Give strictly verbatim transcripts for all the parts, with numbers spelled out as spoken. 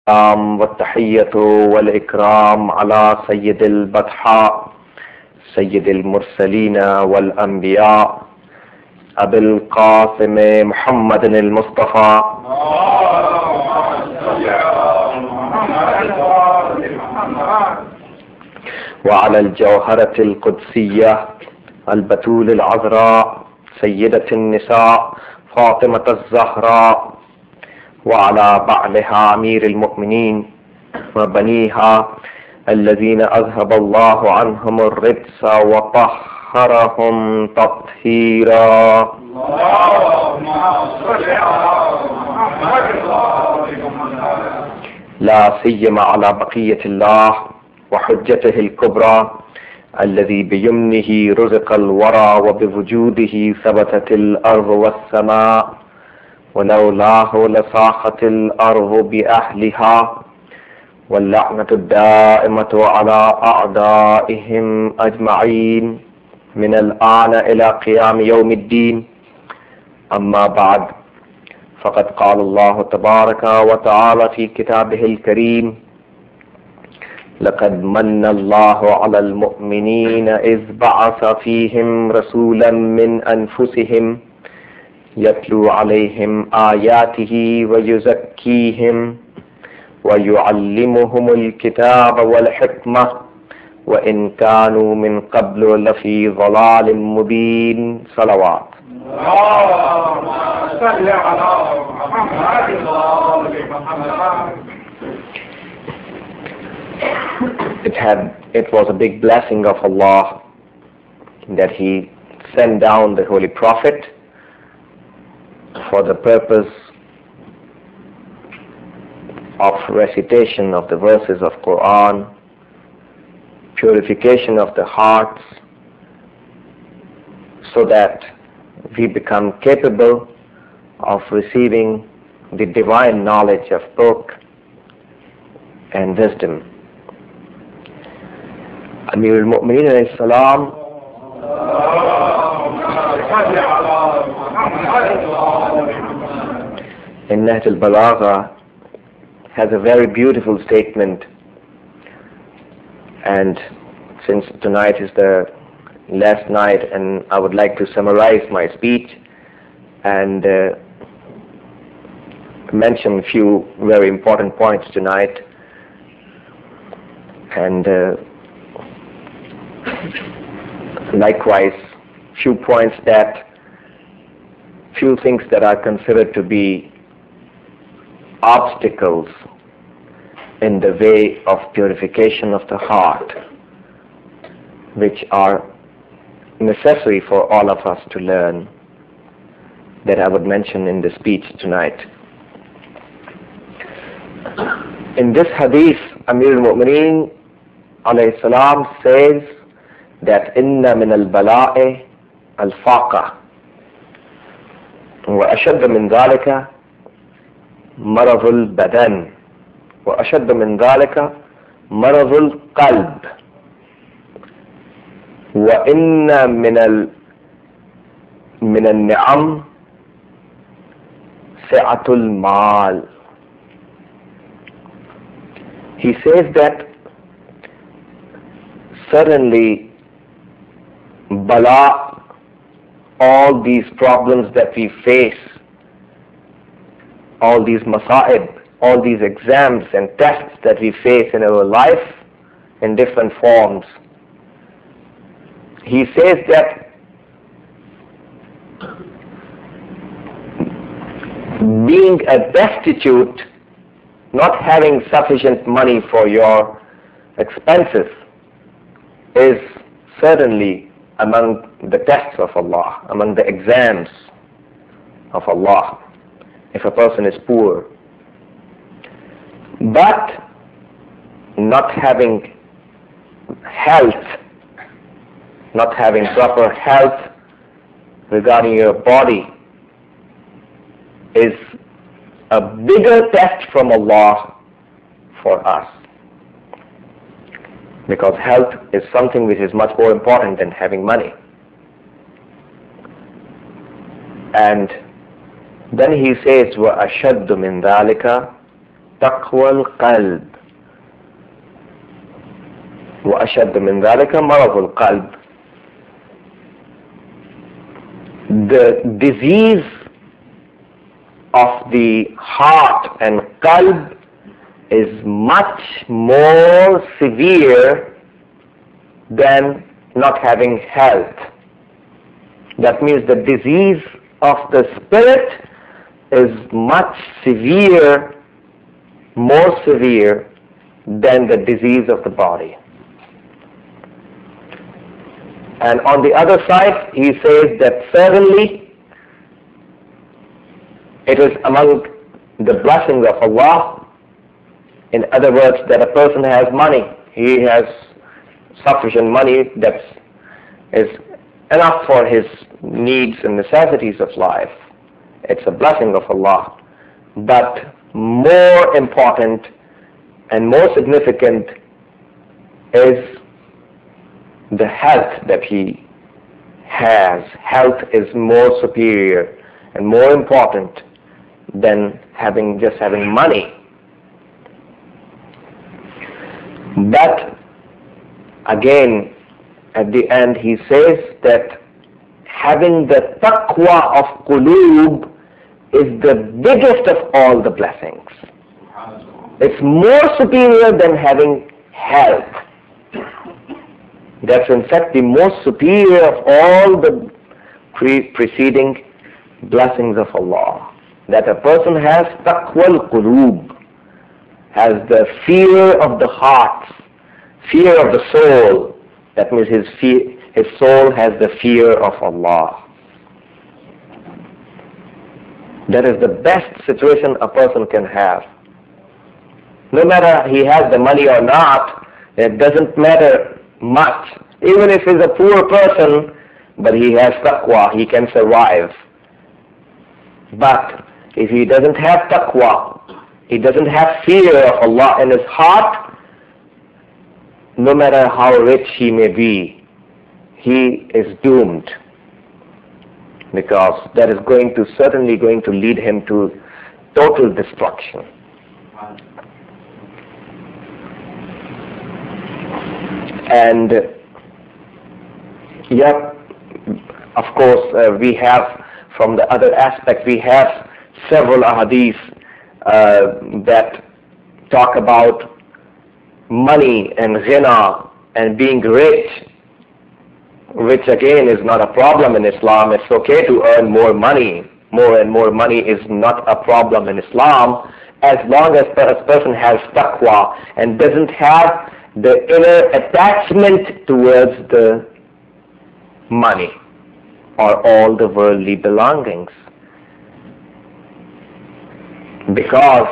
السلام والتحية والإكرام على سيد البطحاء سيد المرسلين والأنبياء أبي القاسم محمد المصطفى وعلى الجوهرة القدسية البتول العذراء سيدة النساء فاطمة الزهراء وعلى بعلها أمير المؤمنين وبنيها الذين أذهب الله عنهم الرجس وطهرهم تطهيرا. لا سيما على بقية الله وحجته الكبرى الذي بيمنه رزق الورى وبوجوده ثبتت الأرض والسماء ولولاه لصاخت الأرض بأهلها واللعنة الدائمة على أعدائهم أجمعين من الآن إلى قيام يوم الدين. أما بعد، فقد قال الله تبارك وتعالى في كتابه الكريم: لقد من الله على المؤمنين إذ بعث فيهم رسولا من أنفسهم يتلو عليهم آياته ويزكيهم ويعلمهم الكتاب والحكمة وإن كانوا من قبل لفي ضلال مبين. صلوات. اللهم صل على محمد. It had, it was a big blessing of Allah that He sent down the Holy Prophet for the purpose of recitation of the verses of Quran, purification of the hearts, so that we become capable of receiving the divine knowledge of book and wisdom. Amir al-Mu'mineen alayhi salam in Nahj al-Balagha has a very beautiful statement, and since tonight is the last night, and I would like to summarize my speech and uh, mention a few very important points tonight, and uh, likewise few points that few things that are considered to be obstacles in the way of purification of the heart, which are necessary for all of us to learn, that I would mention in the speech tonight. In this hadith, Amir al-Mu'mineen alayhi salam says that inna min al-bala'i al-faqa wa ashadda min dhalika مرض البدن وأشد من ذلك مرض القلب وإن من ال من النعم سعة المال. He says that certainly bala, all these problems that we face, all these masa'ib, all these exams and tests that we face in our life in different forms, he says that being a destitute, not having sufficient money for your expenses, is certainly among the tests of Allah, among the exams of Allah, if a person is poor. But not having health, not having proper health regarding your body is a bigger test from Allah for us, because health is something which is much more important than having money. And then he says, وَأَشَدُّ مِنْ ذَلِكَ تقوى القلب وأشد من ذلك مرض القلب. The disease of the heart and qalb is much more severe than not having health. That means the disease of the spirit is much severe, more severe than the disease of the body. And on the other side, he says that certainly it is among the blessings of Allah. In other words, that a person has money. He has sufficient money that is enough for his needs and necessities of life. It's a blessing of Allah. But more important and more significant is the health that he has. Health is more superior and more important than having just having money. But again, at the end he says that having the taqwa of qulub is the biggest of all the blessings. It's more superior than having health. That's in fact the most superior of all the pre preceding blessings of Allah. That a person has taqwa al-qulub, has the fear of the heart, fear of the soul. That means his fear, his soul has the fear of Allah. That is the best situation a person can have. No matter he has the money or not, it doesn't matter much. Even if he's a poor person, but he has taqwa, he can survive. But if he doesn't have taqwa, he doesn't have fear of Allah in his heart, no matter how rich he may be, he is doomed. Because that is going to certainly going to lead him to total destruction. And yeah, of course, uh, we have from the other aspect, we have several ahadith uh, that talk about money and ghina and being rich, which again is not a problem in Islam. It's okay to earn more money. More and more money is not a problem in Islam, as long as a person has taqwa and doesn't have the inner attachment towards the money or all the worldly belongings. Because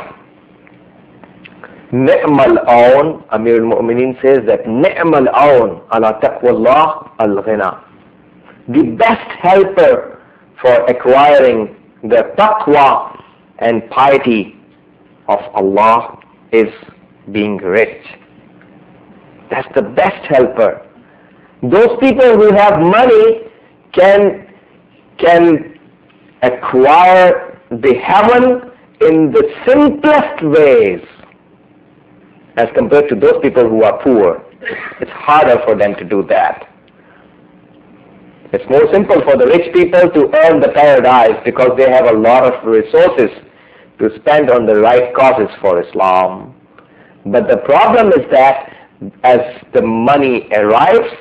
ni'mal aun, Amir al-Mu'mineen says that ni'mal aun ala taqwallah al-ghina. The best helper for acquiring the taqwa and piety of Allah is being rich. That's the best helper. Those people who have money can can acquire the heaven in the simplest ways as compared to those people who are poor. It's harder for them to do that. It's more simple for the rich people to earn the paradise because they have a lot of resources to spend on the right causes for Islam. But the problem is that as the money arrives,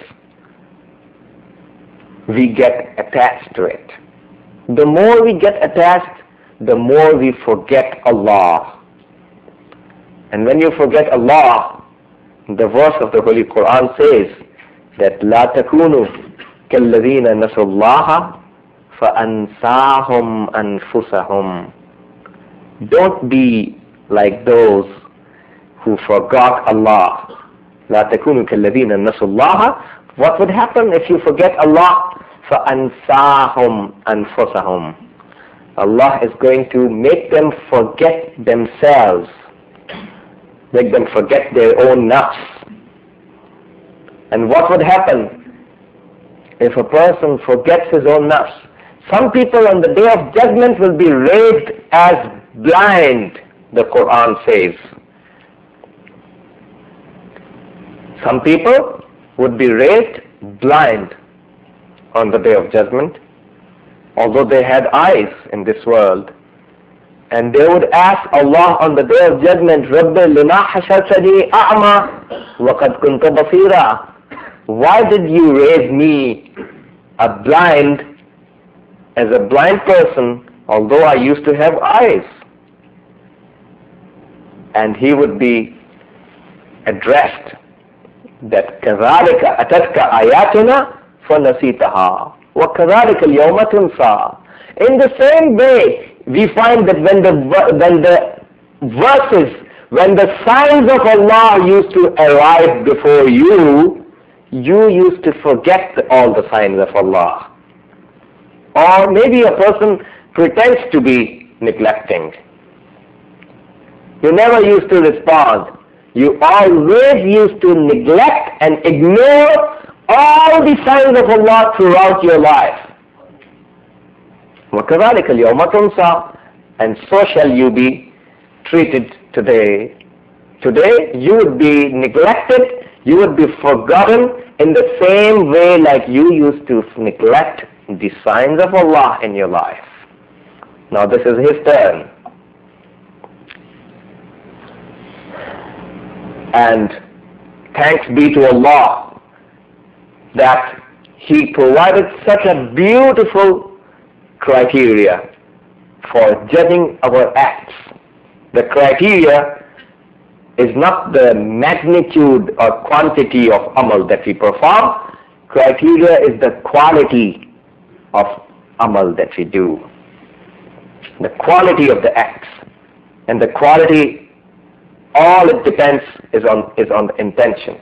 we get attached to it. The more we get attached, the more we forget Allah. And when you forget Allah, the verse of the Holy Quran says that لا تكونوا كالذين نسوا الله فأنساهم أنفسهم. Don't be like those who forgot Allah. لا تكونوا كالذين نسوا الله. What would happen if you forget Allah? فأنساهم أنفسهم. Allah is going to make them forget themselves, make them forget their own nafs. And what would happen if a person forgets his own nafs? Some people on the day of judgment will be raised as blind the Quran says. Some people would be raised blind on the Day of Judgment, although they had eyes in this world. And they would ask Allah on the Day of Judgment, رَبِّ لِمَا حَشَرْتَنِي أَعْمَى وَقَدْ كُنْتَ بَصِيرًا. Why did you raise me a blind, as a blind person, although I used to have eyes? And he would be addressed that كَذَلِكَ أَتَتْكَ آيَاتُنَا فَنَسِيتَهَا وَكَذَلِكَ الْيَوْمَ تُنْسَى. In the same way, we find that when the when the verses, when the signs of Allah used to arrive before you, you used to forget all the signs of Allah. Or maybe a person pretends to be neglecting. You never used to respond. You always used to neglect and ignore all the signs of Allah throughout your life. وَكَذَلِكَ الْيَوْمَ تُنْسَى. And so shall you be treated today. Today you would be neglected, you would be forgotten in the same way like you used to neglect the signs of Allah in your life. Now this is his turn. And thanks be to Allah that He provided such a beautiful criteria for judging our acts. The criteria is not the magnitude or quantity of amal that we perform. Criteria is the quality of amal that we do. The quality of the acts. And the quality, all it depends is on, is on the intention.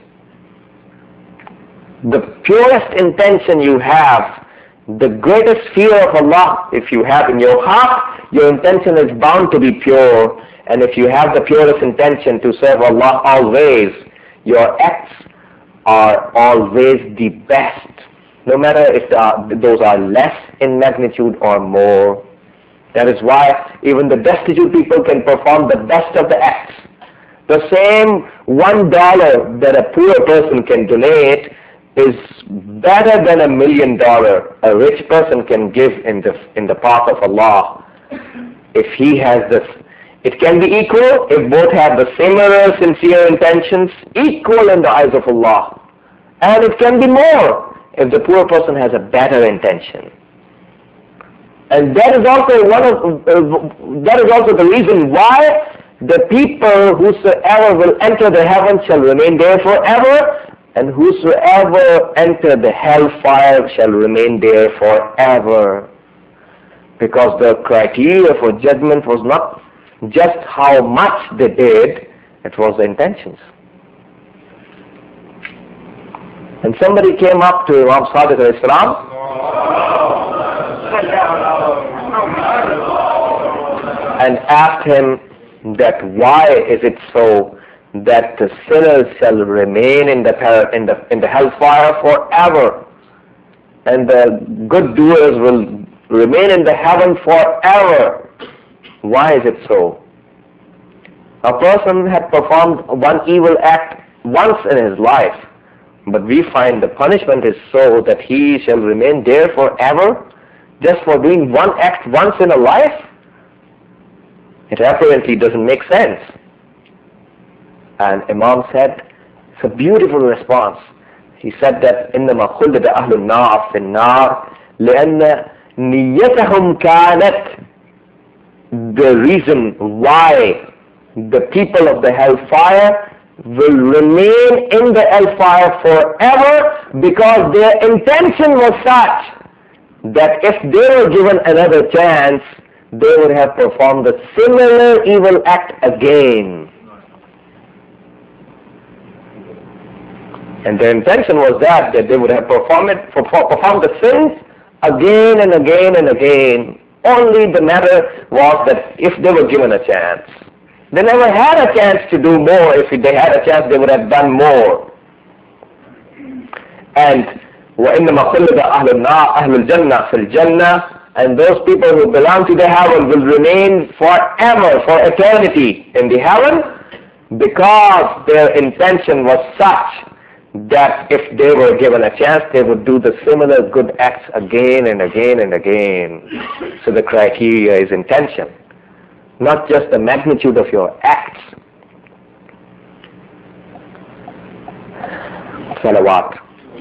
The purest intention you have, the greatest fear of Allah, if you have in your heart, your intention is bound to be pure. And if you have the purest intention to serve Allah always, your acts are always the best, no matter if are, those are less in magnitude or more. That is why even the destitute people can perform the best of the acts. The same one dollar that a poor person can donate is better than a million dollar a rich person can give in the in the path of Allah. If he has this, it can be equal if both have the similar sincere intentions, equal in the eyes of Allah. And it can be more if the poor person has a better intention. And that is also one of uh, that is also the reason why the people whosoever will enter the heaven shall remain there forever, and whosoever enter the hellfire shall remain there forever. Because the criteria for judgment was not just how much they did, it was the intentions. And somebody came up to Imam Sadiq al-Islam and asked him that why is it so that the sinners shall remain in the in the in the hellfire forever, and the good doers will remain in the heaven forever? Why is it so? A person had performed one evil act once in his life, but we find the punishment is so that he shall remain there forever just for doing one act once in a life? It apparently doesn't make sense. And Imam said, it's a beautiful response. He said that إِنَّمَا خُلِّدَ أَهْلُ النَّارِ فِي النَّارِ لِأَنَّ نِيَّتَهُمْ كَانَتْ. The reason why the people of the hellfire will remain in the hellfire forever, because their intention was such that if they were given another chance, they would have performed a similar evil act again. And their intention was that, that they would have performed, it, performed the sins again and again and again. Only the matter was that if they were given a chance. They never had a chance to do more. If they had a chance, they would have done more. And وَإِنَّمَا خُلِّدَ أَهْلُ النَّارِ أَهْلُ الْجَنَّةِ فِي الْجَنَّةِ And those people who belong to the heaven will remain forever, for eternity in the heaven, because their intention was such that if they were given a chance, they would do the similar good acts again and again and again. So the criteria is intention, not just the magnitude of your acts. Salawat.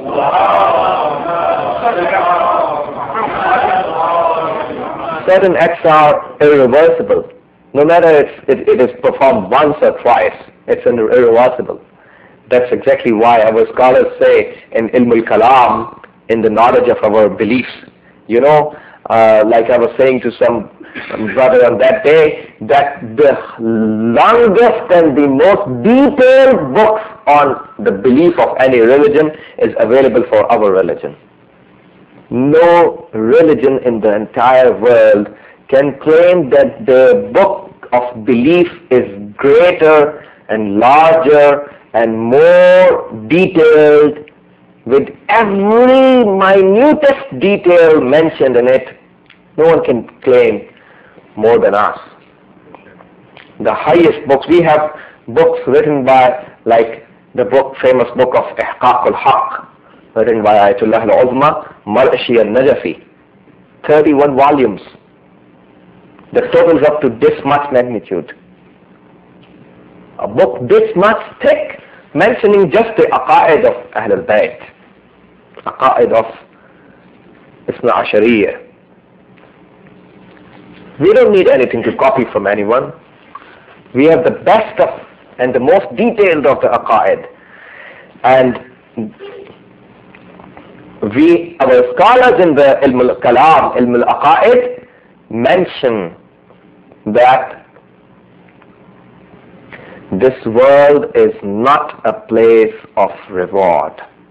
Certain acts are irreversible. No matter it's, it, it is performed once or twice, it's irreversible. That's exactly why our scholars say in Ilm al-Kalam, in the knowledge of our beliefs, you know, uh, like I was saying to some brother on that day, that the longest and the most detailed books on the belief of any religion is available for our religion. No religion in the entire world can claim that the book of belief is greater and larger and more detailed, with every minutest detail mentioned in it. No one can claim more than us. The highest books, we have books written by, like the book, famous book of Ihqaq al-Haq, written by Ayatollah al-Uzma, Mar'shi al-Najafi, thirty-one volumes. The total is up to this much magnitude. A book this much thick, mentioning just the aqaid of Ahl al-Bayt, aqaid of Isna Ashariyya. We don't need anything to copy from anyone. We have the best of and the most detailed of the aqaid. And we, our scholars in the Ilm al-Kalam, Ilm al-Aqaid, mention that this world is not a place of reward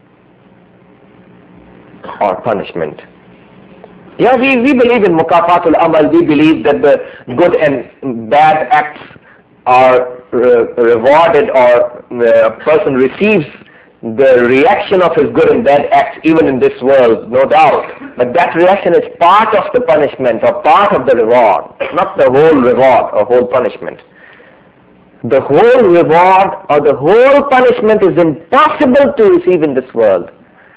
or punishment. Yeah, we, we believe in mukafatul amal. We believe that the good and bad acts are re rewarded, or a person receives the reaction of his good and bad acts even in this world, no doubt. But that reaction is part of the punishment or part of the reward, not the whole reward or whole punishment. The whole reward or the whole punishment is impossible to receive in this world.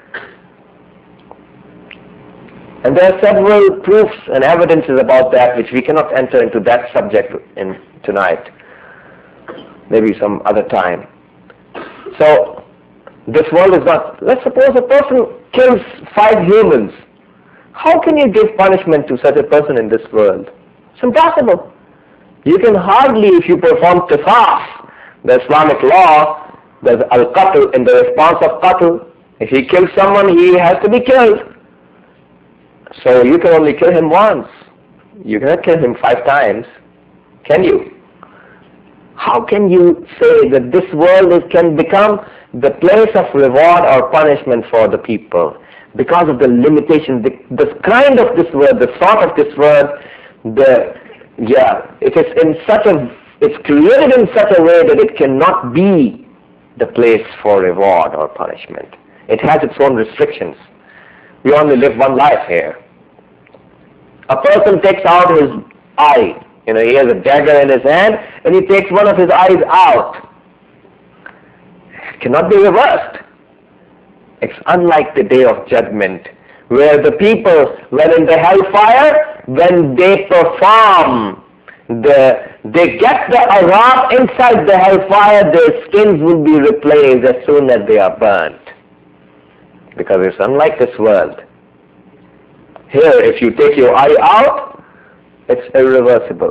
And there are several proofs and evidences about that, which we cannot enter into that subject in tonight. Maybe some other time. So, this world is not, let's suppose a person kills five humans. How can you give punishment to such a person in this world? It's impossible. You can hardly, if you perform qisas, the Islamic law, there's al-qatl in the response of qatl. If he kills someone, he has to be killed. So you can only kill him once. You cannot kill him five times, can you? How can you say that this world is, can become the place of reward or punishment for the people? Because of the limitation, the, the kind of this world, the sort of this world, the, yeah, it is in such a, it's created in such a way that it cannot be the place for reward or punishment. It has its own restrictions. We only live one life here. A person takes out his eye. You know, he has a dagger in his hand and he takes one of his eyes out. It cannot be reversed. It's unlike the day of judgment, where the people, when in the hellfire, when they perform, the, they get the azab inside the hellfire, their skins will be replaced as soon as they are burnt. Because it's unlike this world. Here, if you take your eye out, it's irreversible.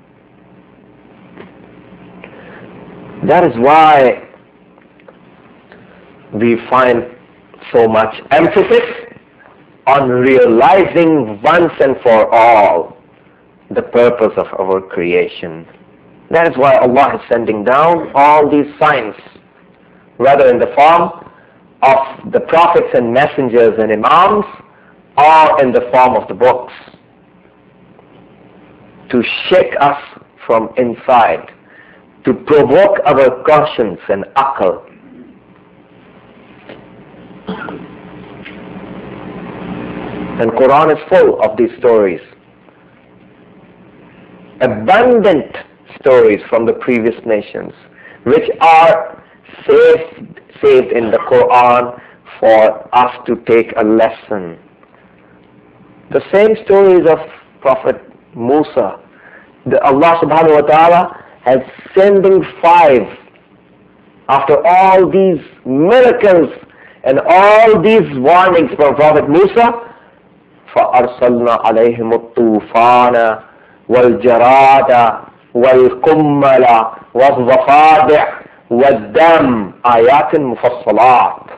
That is why we find so much emphasis on realizing once and for all the purpose of our creation. That is why Allah is sending down all these signs, whether in the form of the prophets and messengers and imams, or in the form of the books, to shake us from inside, to provoke our conscience and aql. And Quran is full of these stories. Abundant stories from the previous nations, which are saved, saved in the Quran for us to take a lesson. The same stories of Prophet Musa. The Allah subhanahu wa ta'ala has sending five after all these miracles and all these warnings from Prophet Musa. فَأَرْسَلْنَا عَلَيْهِمُ الطُّوفَانَ وَالْجَرَادَ وَالْقُمَّلَ وَالضَّفَادِعَ وَالدَّمَ آيَاتٍ مُفَصَّلَاتٍ.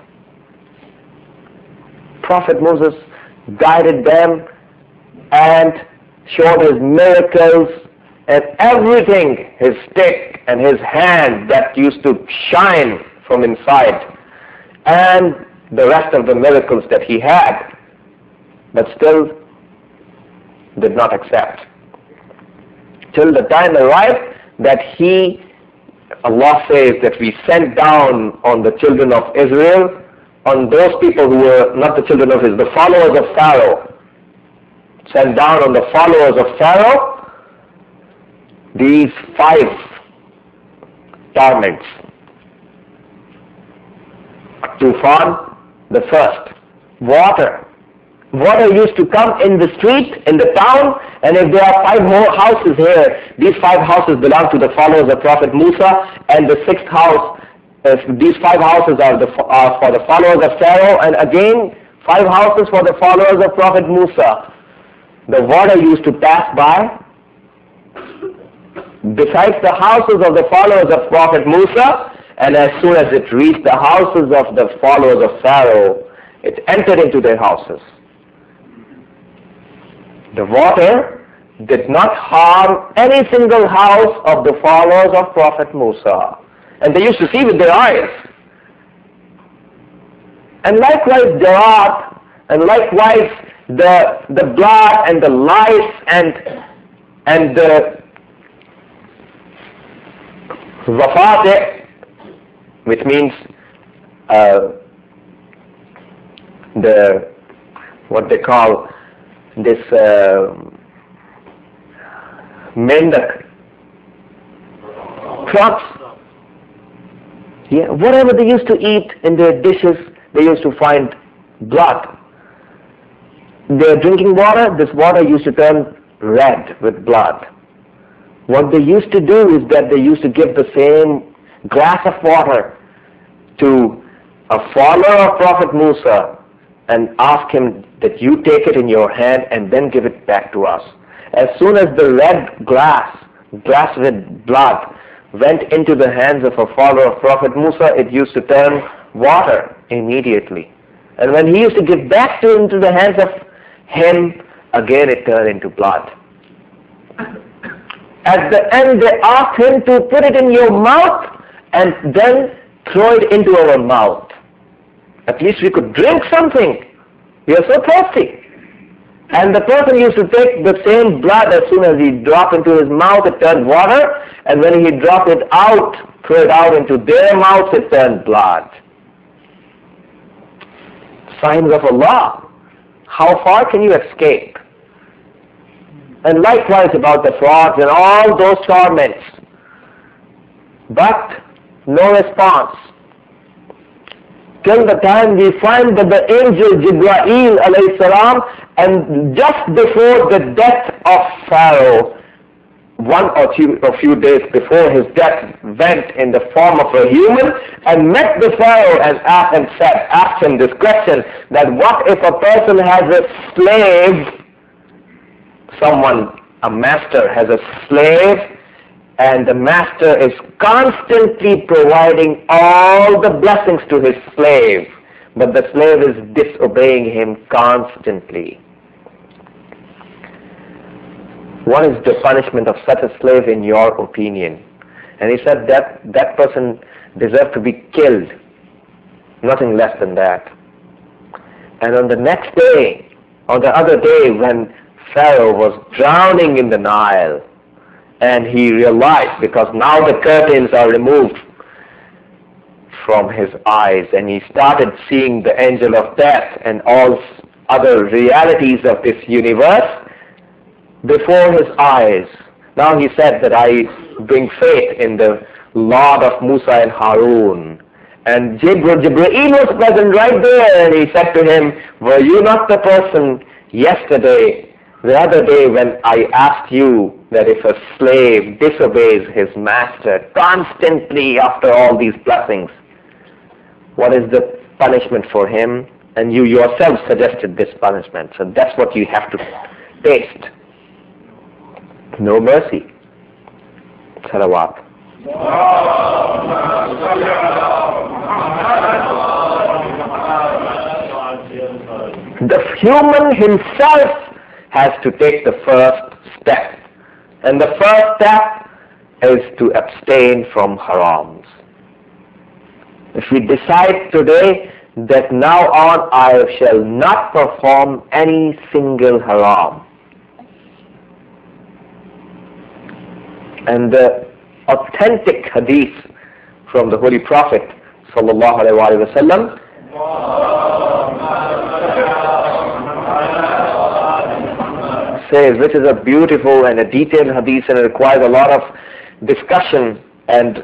Prophet Moses guided them and showed his miracles and everything, his stick and his hand that used to shine from inside, and the rest of the miracles that he had, but still did not accept. Till the time arrived that he, Allah says that we sent down on the children of Israel, on those people who were not the children of Israel, the followers of Pharaoh, sent down on the followers of Pharaoh these five torments. Tufan, the first. Water. Water used to come in the street, in the town, and if there are five houses here, these five houses belong to the followers of Prophet Musa, and the sixth house, uh, these five houses are, the, are for the followers of Pharaoh, and again, five houses for the followers of Prophet Musa. The water used to pass by. Besides the houses of the followers of Prophet Musa, and as soon as it reached the houses of the followers of Pharaoh, it entered into their houses. The water did not harm any single house of the followers of Prophet Musa. And they used to see with their eyes. And likewise Jarat, and likewise the the blood and the lice and and the Zafate, which means uh, the what they call this uh, mendak, crops, yeah, whatever they used to eat in their dishes, they used to find blood. They're drinking water, this water used to turn red with blood. What they used to do is that they used to give the same glass of water to a follower of Prophet Musa and ask him that you take it in your hand and then give it back to us. As soon as the red glass, glass with blood, went into the hands of a follower of Prophet Musa, it used to turn water immediately. And when he used to give back to into the hands of him, again it turned into blood. At the end they asked him to put it in your mouth and then throw it into our mouth. At least we could drink something. We are so thirsty. And the person used to take the same blood. As soon as he dropped into his mouth, it turned water. And when he dropped it out, threw it out into their mouths, it turned blood. Signs of Allah. How far can you escape? And likewise about the frogs and all those torments. But no response. Till the time we find that the angel Jibreel alayhi salam, and just before the death of Pharaoh, one or two a few days before his death, went in the form of a human and met the Pharaoh and asked and said, asked him this question, that what if a person has a slave, someone, a master has a slave, and the master is constantly providing all the blessings to his slave, but the slave is disobeying him constantly. What is the punishment of such a slave in your opinion? And he said that that person deserved to be killed, nothing less than that. And on the next day, on the other day, when Pharaoh was drowning in the Nile, and he realized, because now the curtains are removed from his eyes, and he started seeing the angel of death and all other realities of this universe before his eyes. Now he said that I bring faith in the Lord of Musa and Harun. And Jibreel was present right there, and he said to him, were you not the person yesterday, the other day, when I asked you that if a slave disobeys his master constantly after all these blessings, what is the punishment for him? And you yourself suggested this punishment. So that's what you have to taste. No mercy. Salawat. The human himself has to take the first step. And the first step is to abstain from harams. If we decide today that now on I shall not perform any single haram, and the authentic hadith from the Holy Prophet sallallahu alaihi wasallam says, which is a beautiful and a detailed hadith, and it requires a lot of discussion and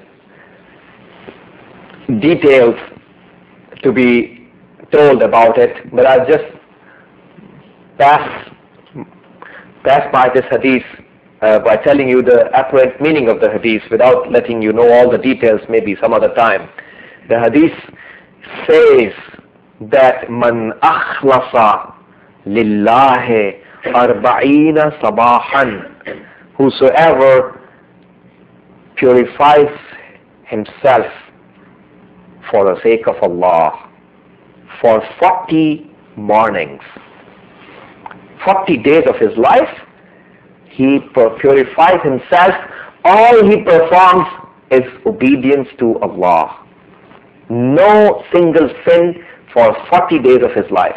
details to be told about it, but I'll just pass pass by this hadith uh, by telling you the apparent meaning of the hadith without letting you know all the details maybe some other time. The hadith says that man akhlasa lillahi arba'ina sabahan, whosoever purifies himself for the sake of Allah for forty mornings, forty days of his life, he purifies himself. All he performs is obedience to Allah. No single sin for forty days of his life.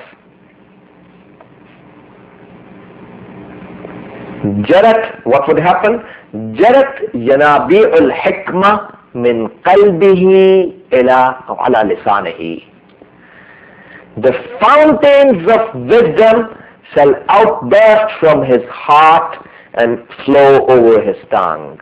Jarat, what would happen? Jarat yanabi'ul hikmah min qalbihi ila ala lisanihi. The fountains of wisdom shall outburst from his heart and flow over his tongue.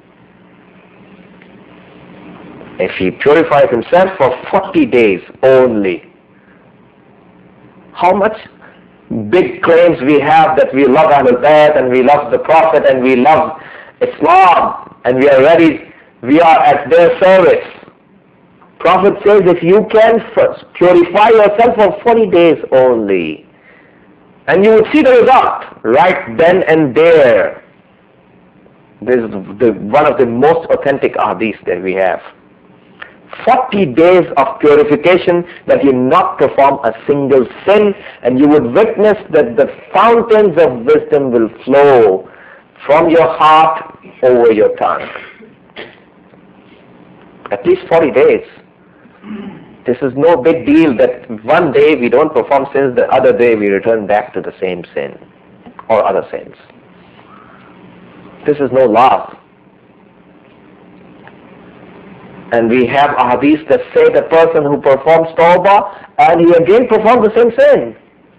If he purifies himself for forty days only, how much big claims we have that we love Ahlul Bayt and we love the Prophet and we love Islam and we are ready, we are at their service. Prophet says if you can first purify yourself for forty days only, and you would see the result right then and there. This is the, one of the most authentic ahadith that we have. forty days of purification that you not perform a single sin, and you would witness that the fountains of wisdom will flow from your heart over your tongue. At least forty days. This is no big deal that one day we don't perform sins, the other day we return back to the same sin or other sins. This is no law. And we have ahadith that say the person who performs tawbah and he again performs the same sin.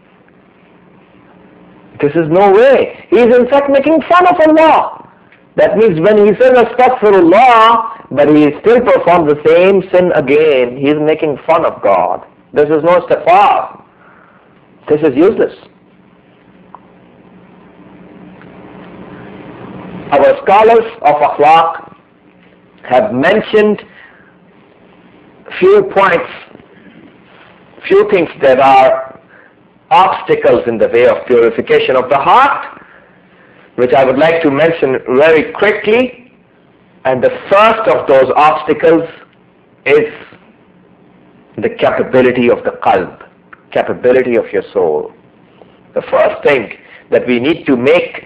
This is no way. He is in fact making fun of Allah. That means when he says astaghfirullah, but he still performs the same sin again, he is making fun of God. This is no istighfar. This is useless. Our scholars of akhlaq have mentioned few points, few things that are obstacles in the way of purification of the heart, which I would like to mention very quickly. And the first of those obstacles is the capability of the qalb, capability of your soul. The first thing that we need to make,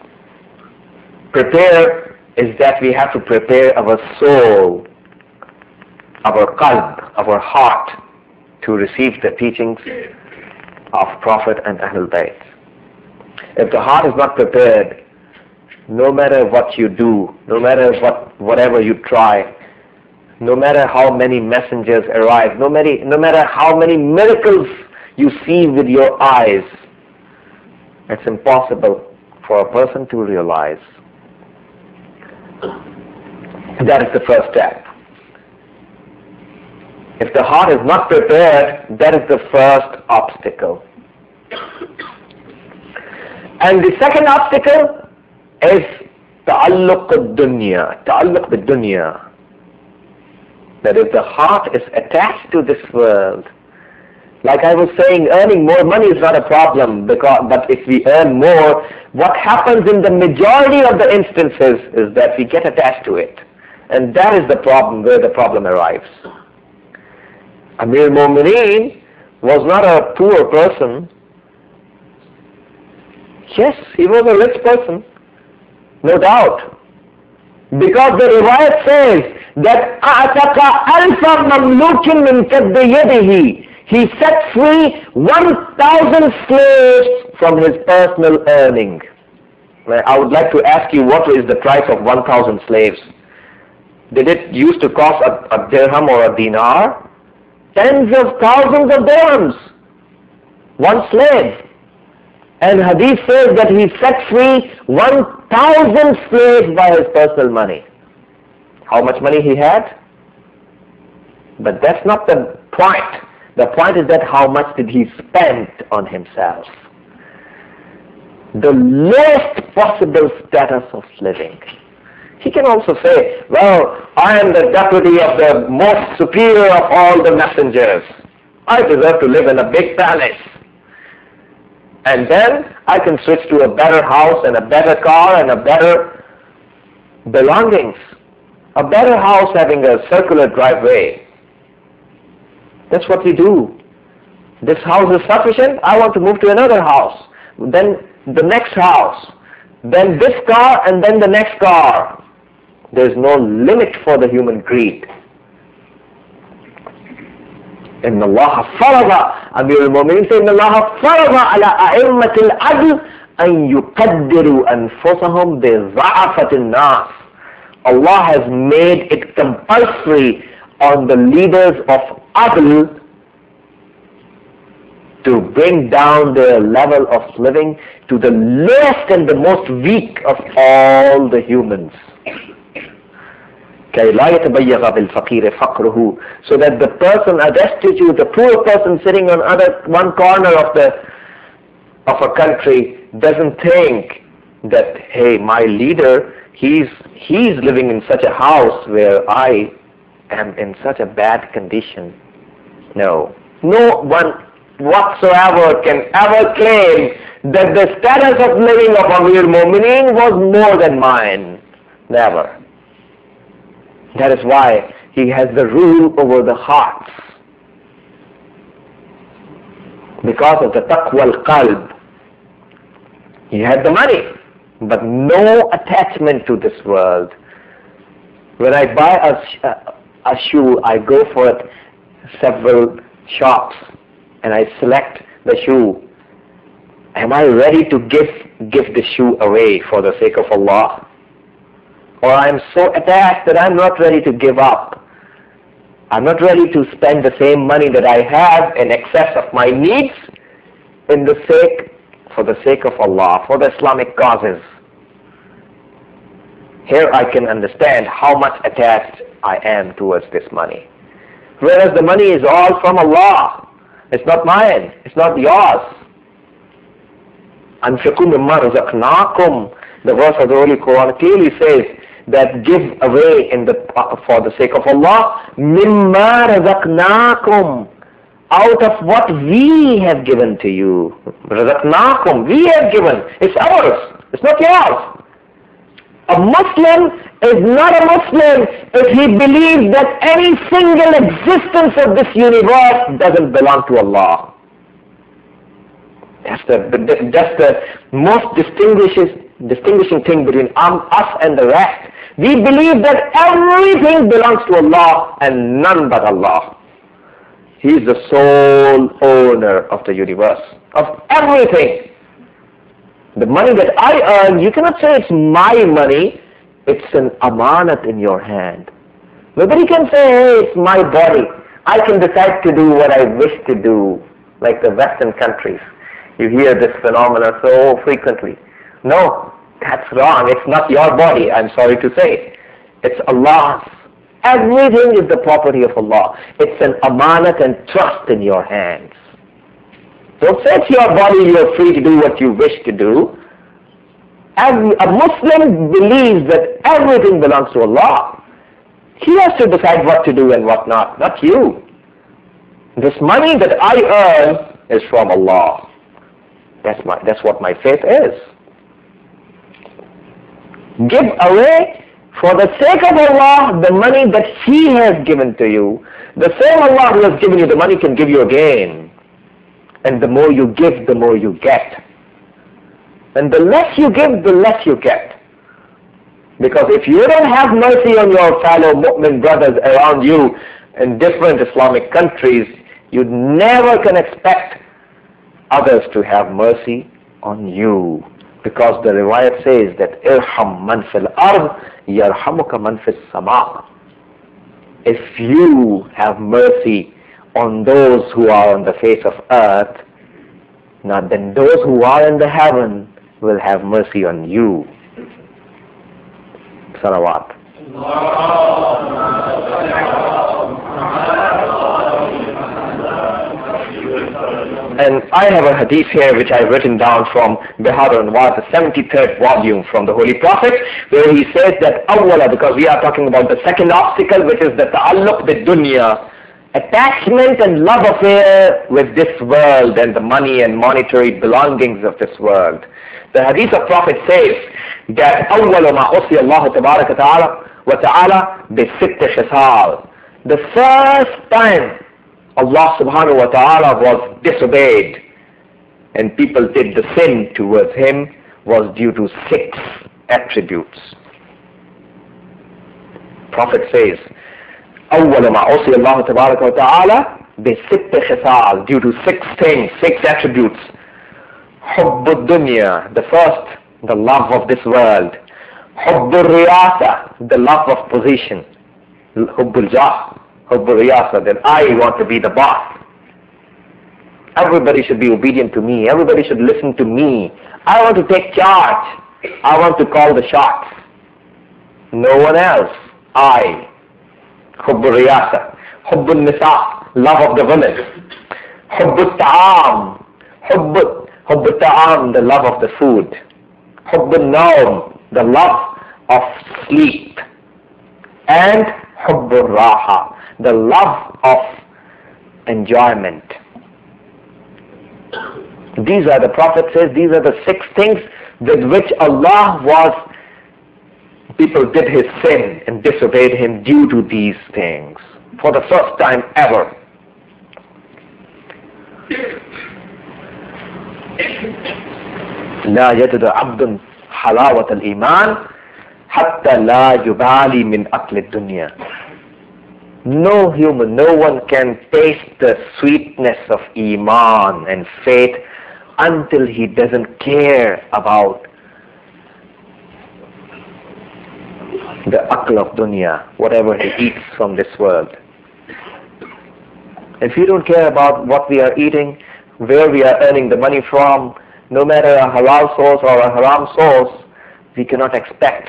prepare, is that we have to prepare our soul, our qalb, our heart, to receive the teachings of Prophet and Ahlul Bayt. If the heart is not prepared, no matter what you do, no matter what whatever you try, no matter how many messengers arrive, no matter, no matter how many miracles you see with your eyes. It's impossible for a person to realize. That is the first step. If the heart is not prepared, that is the first obstacle. And the second obstacle is ta'alluq ad-dunya, ta'alluq bid-dunya. That if the heart is attached to this world, like I was saying, earning more money is not a problem, because, but if we earn more, what happens in the majority of the instances is that we get attached to it. And that is the problem, where the problem arrives. Amir al-Mu'mineen was not a poor person. Yes, he was a rich person, no doubt. Because the riwayat says that أَعْتَقَ أَلْفَ مَمْلُوكٍ مِنْ كَدِّ يَدِهِ. He set free one thousand slaves from his personal earning. I would like to ask you, what is the price of one thousand slaves? Did it used to cost a, a dirham or a dinar? Tens of thousands of dirhams. One slave. And hadith says that he set free one thousand slaves by his personal money. How much money he had? But that's not the point. The point is that how much did he spend on himself? The lowest possible status of living. He can also say, well, I am the deputy of the most superior of all the messengers. I deserve to live in a big palace. And then I can switch to a better house and a better car and a better belongings. A better house having a circular driveway. That's what we do. This house is sufficient, I want to move to another house. Then the next house. Then this car and then the next car. There's no limit for the human greed. إن الله فرض أمير المؤمنين said إن الله فرض على أئمة العدل أن يقدروا أنفسهم بضعفة الناس. Allah has made it compulsory on the leaders of adl to bring down their level of living to the lowest and the most weak of all the humans. كي لا يتبيغ بالفقير فقره, so that the person, a destitute, a poor person sitting on other one corner of the of a country doesn't think that, hey, my leader, he's he's living in such a house where I am in such a bad condition. No, no one whatsoever can ever claim that the status of living of Amir Mu'mineen was more than mine. Never. That is why he has the rule over the hearts. Because of the taqwa al-qalb. He had the money, but no attachment to this world. When I buy a, a, a shoe, I go for it, several shops, and I select the shoe. Am I ready to give, give the shoe away for the sake of Allah? Or I'm so attached that I'm not ready to give up. I'm not ready to spend the same money that I have in excess of my needs in the sake, for the sake of Allah, for the Islamic causes. Here I can understand how much attached I am towards this money. Whereas the money is all from Allah. It's not mine. It's not yours. أَنْفِقُوا مِمَّا رَزَقْنَاكُمْ. The verse of the Holy Quran clearly says that give away in the uh, for the sake of Allah, مِمَّا رَزَقْنَاكُمْ, out of what we have given to you. رَزَقْنَاكُمْ, we have given. It's ours. It's not yours. A Muslim is not a Muslim if he believes that any single existence of this universe doesn't belong to Allah. That's the, that's the most distinguishes, distinguishing thing between um, us and the rest. We believe that everything belongs to Allah and none but Allah. He is the sole owner of the universe, of everything. The money that I earn, you cannot say it's my money. It's an amanat in your hand. Nobody can say, hey, it's my body. I can decide to do what I wish to do. like the Western countries. You hear this phenomenon so frequently. No, that's wrong. It's not your body, I'm sorry to say. It's Allah's. Everything is the property of Allah. It's an amanat and trust in your hands. Don't say it's your body, you're free to do what you wish to do. As a Muslim believes that everything belongs to Allah. He has to decide what to do and what not, not you. This money that I earn is from Allah. That's my, that's what my faith is. Give away for the sake of Allah the money that He has given to you. The same Allah who has given you the money can give you again. And the more you give, the more you get. And the less you give, the less you get. Because if you don't have mercy on your fellow mu'min brothers around you in different Islamic countries, you never can expect others to have mercy on you. Because the riwayat says that irham man fil ard yarhamuka man fis sama. If you have mercy on those who are on the face of earth, now then those who are in the heaven will have mercy on you. Salawat. And I have a hadith here which I've written down from Bihar al-Anwar, the seventy-third volume from the Holy Prophet, where he says that awwala, because we are talking about the second obstacle, which is the ta'alluq bid dunya, attachment and love affair with this world and the money and monetary belongings of this world. The hadith of Prophet says that awwala ma usiya Allah tabaraka ta'ala wa ta'ala bi sitt khisal. The first time Allah subhanahu wa ta'ala was disobeyed and people did the sin towards Him was due to six attributes. Prophet says, أول ما عصي الله تبارك وتعالى بست خصال, due to six things, six attributes. حب الدنيا, the first, the love of this world. حب الرياسة, the love of position. حب الجاه, حب الرياسة, that I want to be the boss. Everybody should be obedient to me. Everybody should listen to me. I want to take charge. I want to call the shots. No one else. I. حب الرياسة. حب النساء, love of the women. حب الطعام. حب حب الطعام, the love of the food. حب النوم, the love of sleep. And حب الراحة, the love of enjoyment. These are, the Prophet says, these are the six things with which Allah was, people did His sin and disobeyed Him due to these things for the first time ever. لا يجد عبد حلاوة الإيمان حتى لا يبالي من أكل الدنيا. No human, no one can taste the sweetness of Iman and faith until he doesn't care about the akl of dunya, whatever he eats from this world. If you don't care about what we are eating, where we are earning the money from, no matter a halal source or a haram source, we cannot expect.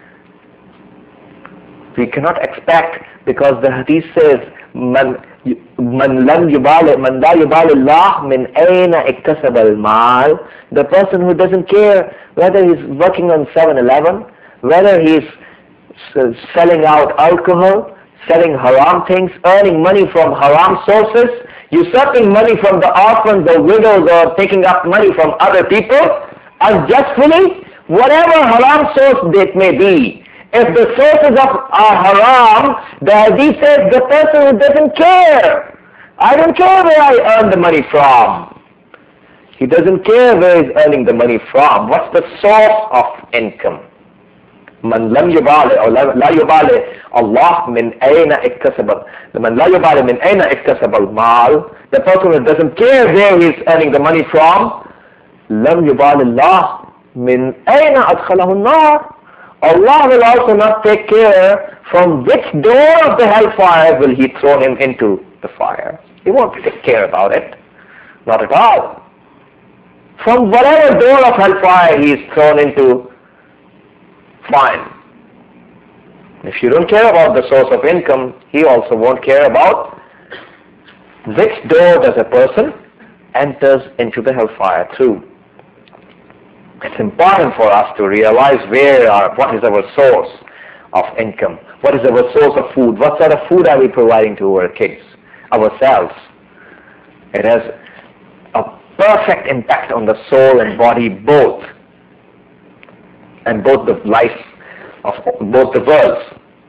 We cannot expect, because the hadith says, Man man lam yubali man la yubali Allah min ayna iktasaba al-mal. The person who doesn't care whether he's working on seven eleven, whether he's selling out alcohol, selling haram things, earning money from haram sources, usurping money from the orphans or widows, or taking up money from other people unjustly, whatever haram source it may be. If the sources of are haram, the hadith says the person who doesn't care. I don't care where I earn the money from. He doesn't care where he's earning the money from. What's the source of income? Man lam yubali or la yubali Allah min ayna iktasaba. Man la yubali min ayna iktasaba al-mal. The person who doesn't care where he's earning the money from, lam yubali Allah min ayna adkhalahu an-nar. Allah will also not take care from which door of the hellfire will He throw him into the fire. He won't take care about it. Not at all. From whatever door of hellfire he is thrown into, fine. If you don't care about the source of income, he also won't care about which door does a person enters into the hellfire through. It's important for us to realize where our, what is our source of income, what is our source of food, what sort of food are we providing to our kids, ourselves. It has a perfect impact on the soul and body both, and both the life of both the worlds.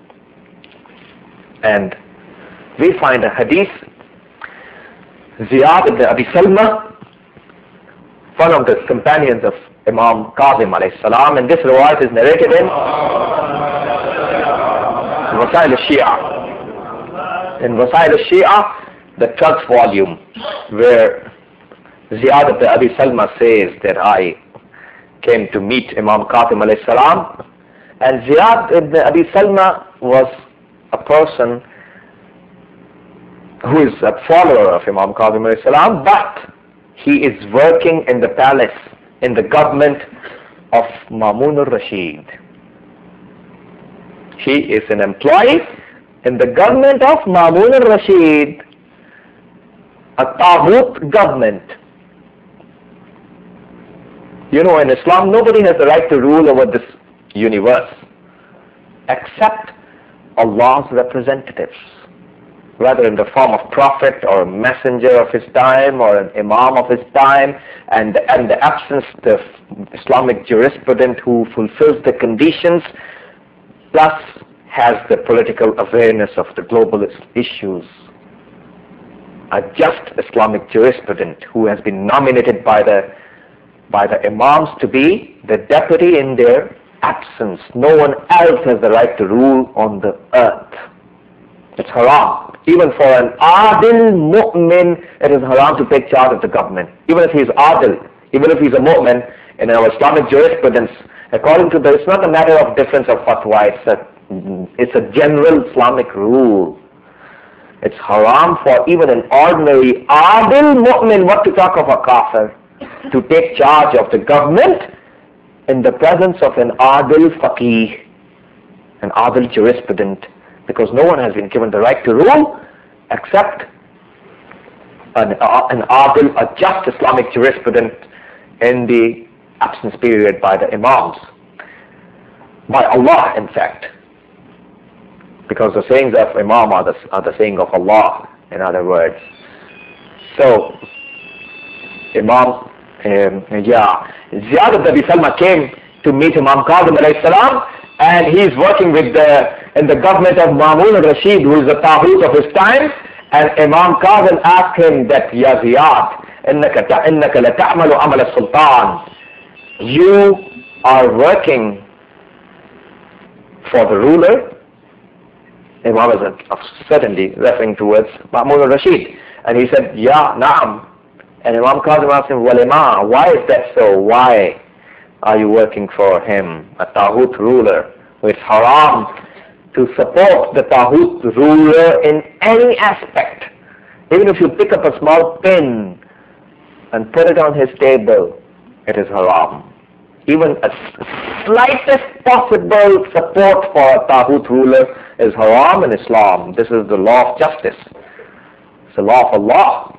And we find a hadith, Ziyad ibn Abi Salma, one of the companions of Imam Kazim alayhi salam, and this riwayat is narrated in Wasail al-Shia. In Wasail al-Shia, the twelfth volume, where Ziyad ibn Abi Salma says that I came to meet Imam Kazim alayhi salam, and Ziyad ibn Abi Salma was a person who is a follower of Imam Kazim alayhi salam, but he is working in the palace, in the government of Ma'mun al-Rashid. He is an employee in the government of Ma'mun al-Rashid, a Taghut government. You know, in Islam, nobody has the right to rule over this universe except Allah's representatives, whether in the form of prophet or a messenger of his time or an imam of his time, and, and the absence of Islamic jurisprudence who fulfills the conditions, plus has the political awareness of the global issues. A just Islamic jurisprudent who has been nominated by the by the imams to be the deputy in their absence. No one else has the right to rule on the earth. It's haram. Even for an adil mu'min, it is haram to take charge of the government. Even if he is adil, even if he is a mu'min, in our Islamic jurisprudence, according to the, it's not a matter of difference of fatwa, it's a, it's a general Islamic rule. It's haram for even an ordinary adil mu'min, what to talk of a kafir, to take charge of the government in the presence of an adil faqih, an adil jurisprudent, because no one has been given the right to rule except an, uh, an adil, a just Islamic jurisprudent in the absence period by the imams, by Allah in fact, because the sayings of imam are the, are the saying of Allah, in other words. So Imam, um, yeah, Ziyad ibn Abi Salma came to meet Imam Kazim alayhi salam, and he is working with the in the government of Ma'mun al-Rashid, who is the Taghut of his time. And Imam Kazim asked him that, Ya Ziyad, إنك إنك لتعمل عمل السلطان. You are working for the ruler. Imam is certainly referring towards Ma'mun al-Rashid. And he said, Ya, Naam. And Imam Kazim asked him, Walima, why is that so? Why are you working for him, a Taghut ruler? It's haram to support the Taghut ruler in any aspect. Even if you pick up a small pin and put it on his table, it is haram. Even a slightest possible support for a Taghut ruler is haram in Islam. This is the law of justice. It's the law of Allah.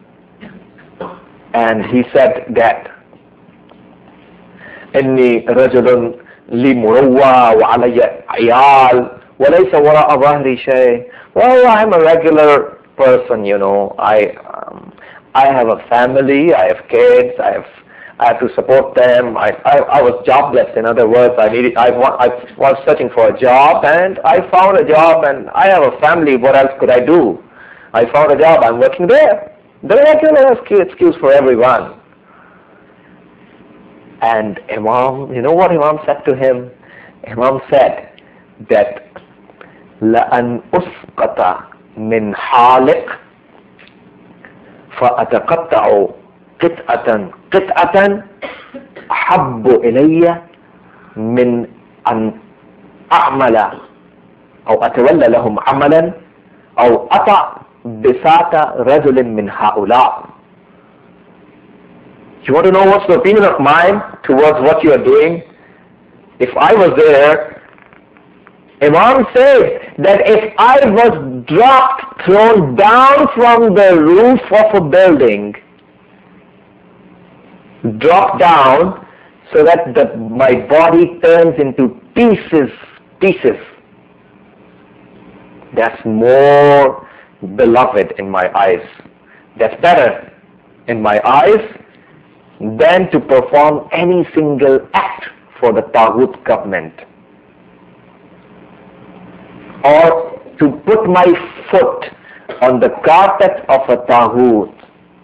And he said that إني رجل لي مروة وعلي عيال وليس وراء ظهري شيء. Well, I'm a regular person, you know. I um, I have a family, I have kids, I have I have to support them. I I, I was jobless. In other words, I needed I, I was searching for a job, and I found a job, and I have a family. What else could I do? I found a job. I'm working there. The regular excuse for everyone. And Imam, you know what Imam said to him? Imam said that لأن أسقط من حالق فأتقطع قطعة قطعة أحب إلي من أن أعمل أو أتولى لهم عملا أو أطع بساط رجل من هؤلاء. You want to know what's the opinion of mine towards what you are doing? If I was there, Imam says that if I was dropped, thrown down from the roof of a building, dropped down so that the, my body turns into pieces, pieces, that's more beloved in my eyes. That's better in my eyes than to perform any single act for the Taghut government, or to put my foot on the carpet of a Taghut.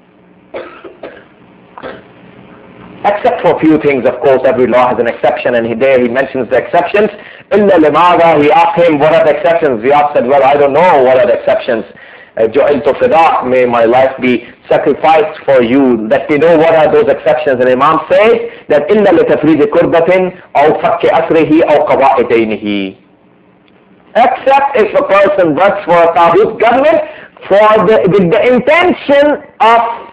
Except for a few things, of course, every law has an exception, and he, there he mentions the exceptions. Illa limada, he asked him, what are the exceptions? Ziyad said, well, I don't know what are the exceptions. Jo'iltu fidah, may my life be sacrificed for you. Let me know what are those exceptions. And Imam says that illa litafridi kurbatin aw fakki asrihi aw qada'i daynihi. Except if a person works for a Taghut government for the, with the intention of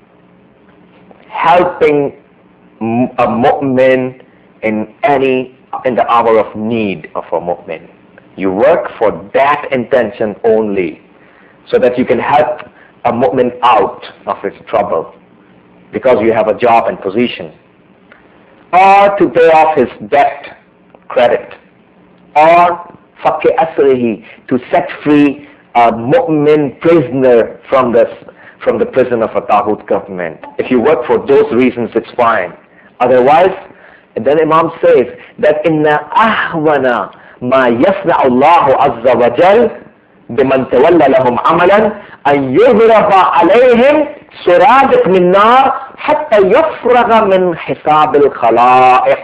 helping a mu'min in any, in the hour of need of a mu'min. You work for that intention only, so that you can help a mu'min out of his trouble because you have a job and position, or to pay off his debt, credit, or fakki asrihi, to set free a mu'min prisoner from the, from the prison of a Taghut government. If you work for those reasons, it's fine. Otherwise, then Imam says that inna ahwana ma yasna'u Allahu azza wa jal بمن تولى لهم عملا أن يضرب عليهم سرادق من نار حتى يفرغ من حساب الخلائق.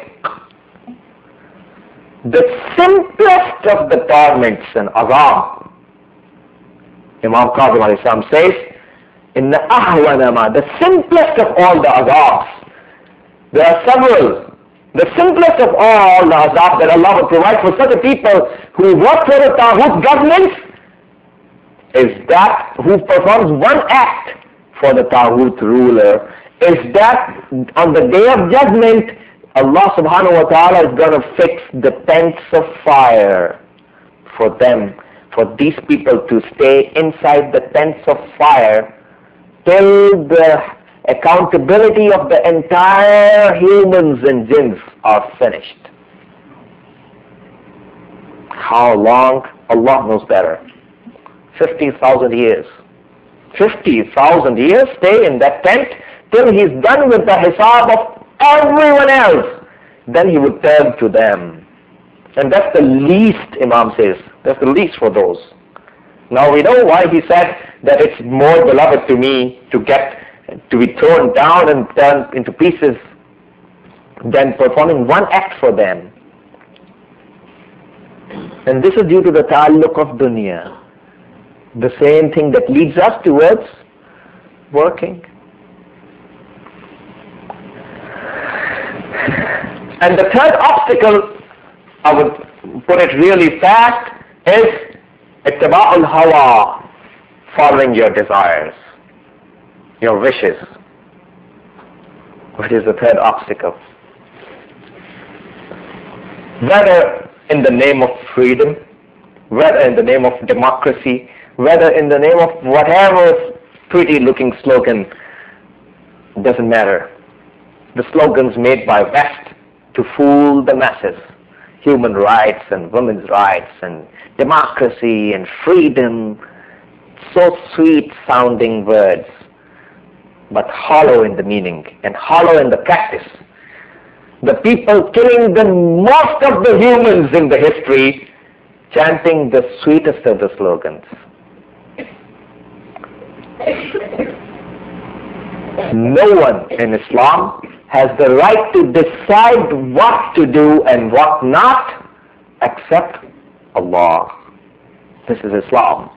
The simplest of the torments and azab, Imam Kazim alayhi salam says, in the ahwana, the simplest of all the azabs. There are several. The simplest of all the azab that Allah will provide for such a people who work for the Taghut governments is that who performs one act for the Taghut ruler, is that on the day of judgment, Allah subhanahu wa ta'ala is going to fix the tents of fire for them, for these people to stay inside the tents of fire till the accountability of the entire humans and jinns are finished. How long? Allah knows better. fifty thousand years. fifty thousand years, stay in that tent till he's done with the hisab of everyone else. Then he would turn to them. And that's the least, Imam says. That's the least for those. Now we know why he said that it's more beloved to me to get, to be thrown down and turned into pieces than performing one act for them. And this is due to the ta'alluq of dunya. The same thing that leads us towards working. And the third obstacle, I would put it really fast, is ittiba'ul hawa, following your desires, your wishes. What is the third obstacle? Whether in the name of freedom, whether in the name of democracy, whether in the name of whatever pretty looking slogan, doesn't matter. The slogans made by West to fool the masses, human rights and women's rights and democracy and freedom, so sweet sounding words, but hollow in the meaning and hollow in the practice. The people killing the most of the humans in the history, chanting the sweetest of the slogans. No one in Islam has the right to decide what to do and what not except Allah. This is Islam.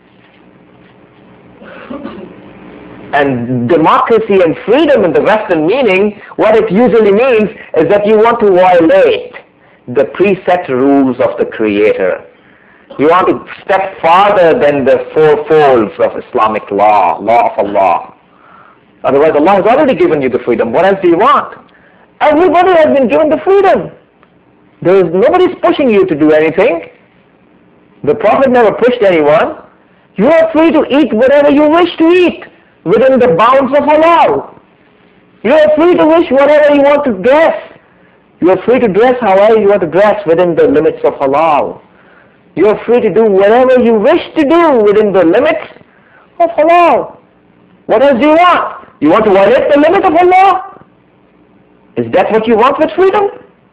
And democracy and freedom in the Western meaning, what it usually means is that you want to violate the preset rules of the Creator. You want to step farther than the four folds of Islamic law, law of Allah. Otherwise, Allah has already given you the freedom. What else do you want? Everybody has been given the freedom. There is nobody's pushing you to do anything. The Prophet never pushed anyone. You are free to eat whatever you wish to eat within the bounds of halal. You are free to wish whatever you want to dress. You are free to dress however you want to dress within the limits of halal. You are free to do whatever you wish to do within the limits of halal. What else do you want? You want to violate the limit of Allah? Is that what you want with freedom?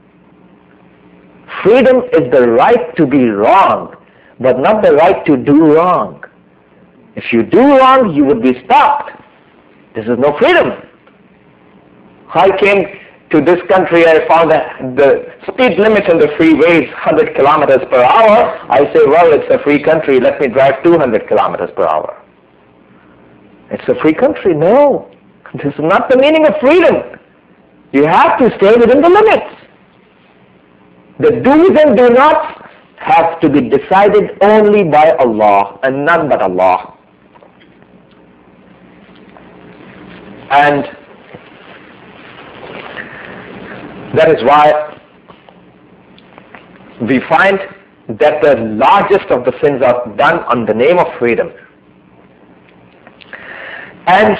Freedom is the right to be wrong, but not the right to do wrong. If you do wrong, you would be stopped. This is no freedom. I came to this country, I found that the speed limit in the freeway is one hundred kilometers per hour. I say, well, it's a free country, let me drive two hundred kilometers per hour. It's a free country. No, this is not the meaning of freedom. You have to stay within the limits. The do's and do nots have to be decided only by Allah and none but Allah. And that is why we find that the largest of the sins are done on the name of freedom. And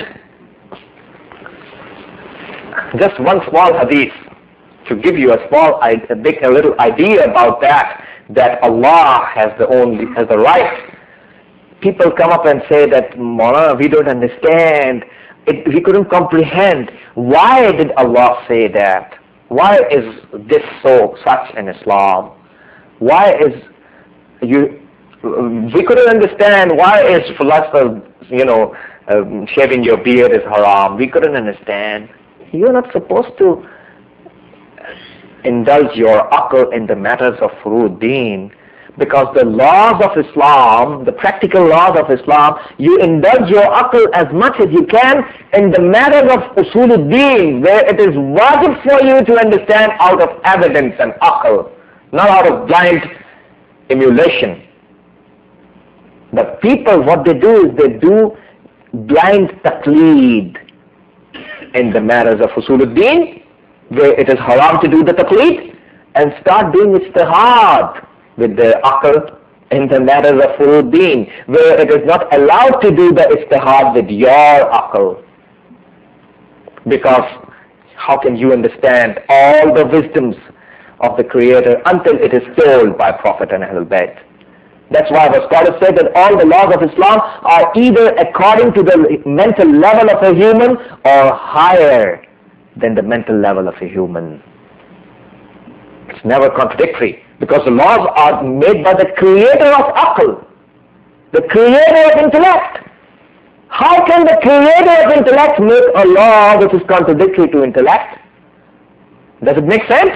just one small hadith to give you a small, a big, a little idea about that, that Allah has the only, has the right. People come up and say that, Maulana, we don't understand. It, we couldn't comprehend. Why did Allah say that? Why is this so such in Islam? Why is you? We couldn't understand. Why is philosophers, you know, um, shaving your beard is haram? We couldn't understand. You're not supposed to indulge your aql in the matters of furuddin, because the laws of Islam, the practical laws of Islam, you indulge your aql as much as you can in the matters of usuluddin, where it is wajib for you to understand out of evidence and aql, not out of blind emulation. But people, what they do is they do blind taqleed in the matters of usuluddin, where it is haram to do the taqleed, and start doing ijtihad with the aql in the matters of furuddin, where it is not allowed to do the ijtihad with your aql. Because how can you understand all the wisdoms of the Creator until it is told by Prophet and Ahlul Bayt? That's why the scholars say that all the laws of Islam are either according to the mental level of a human or higher than the mental level of a human. It's never contradictory, because the laws are made by the Creator of aql, the Creator of intellect. How can the Creator of intellect make a law which is contradictory to intellect? Does it make sense?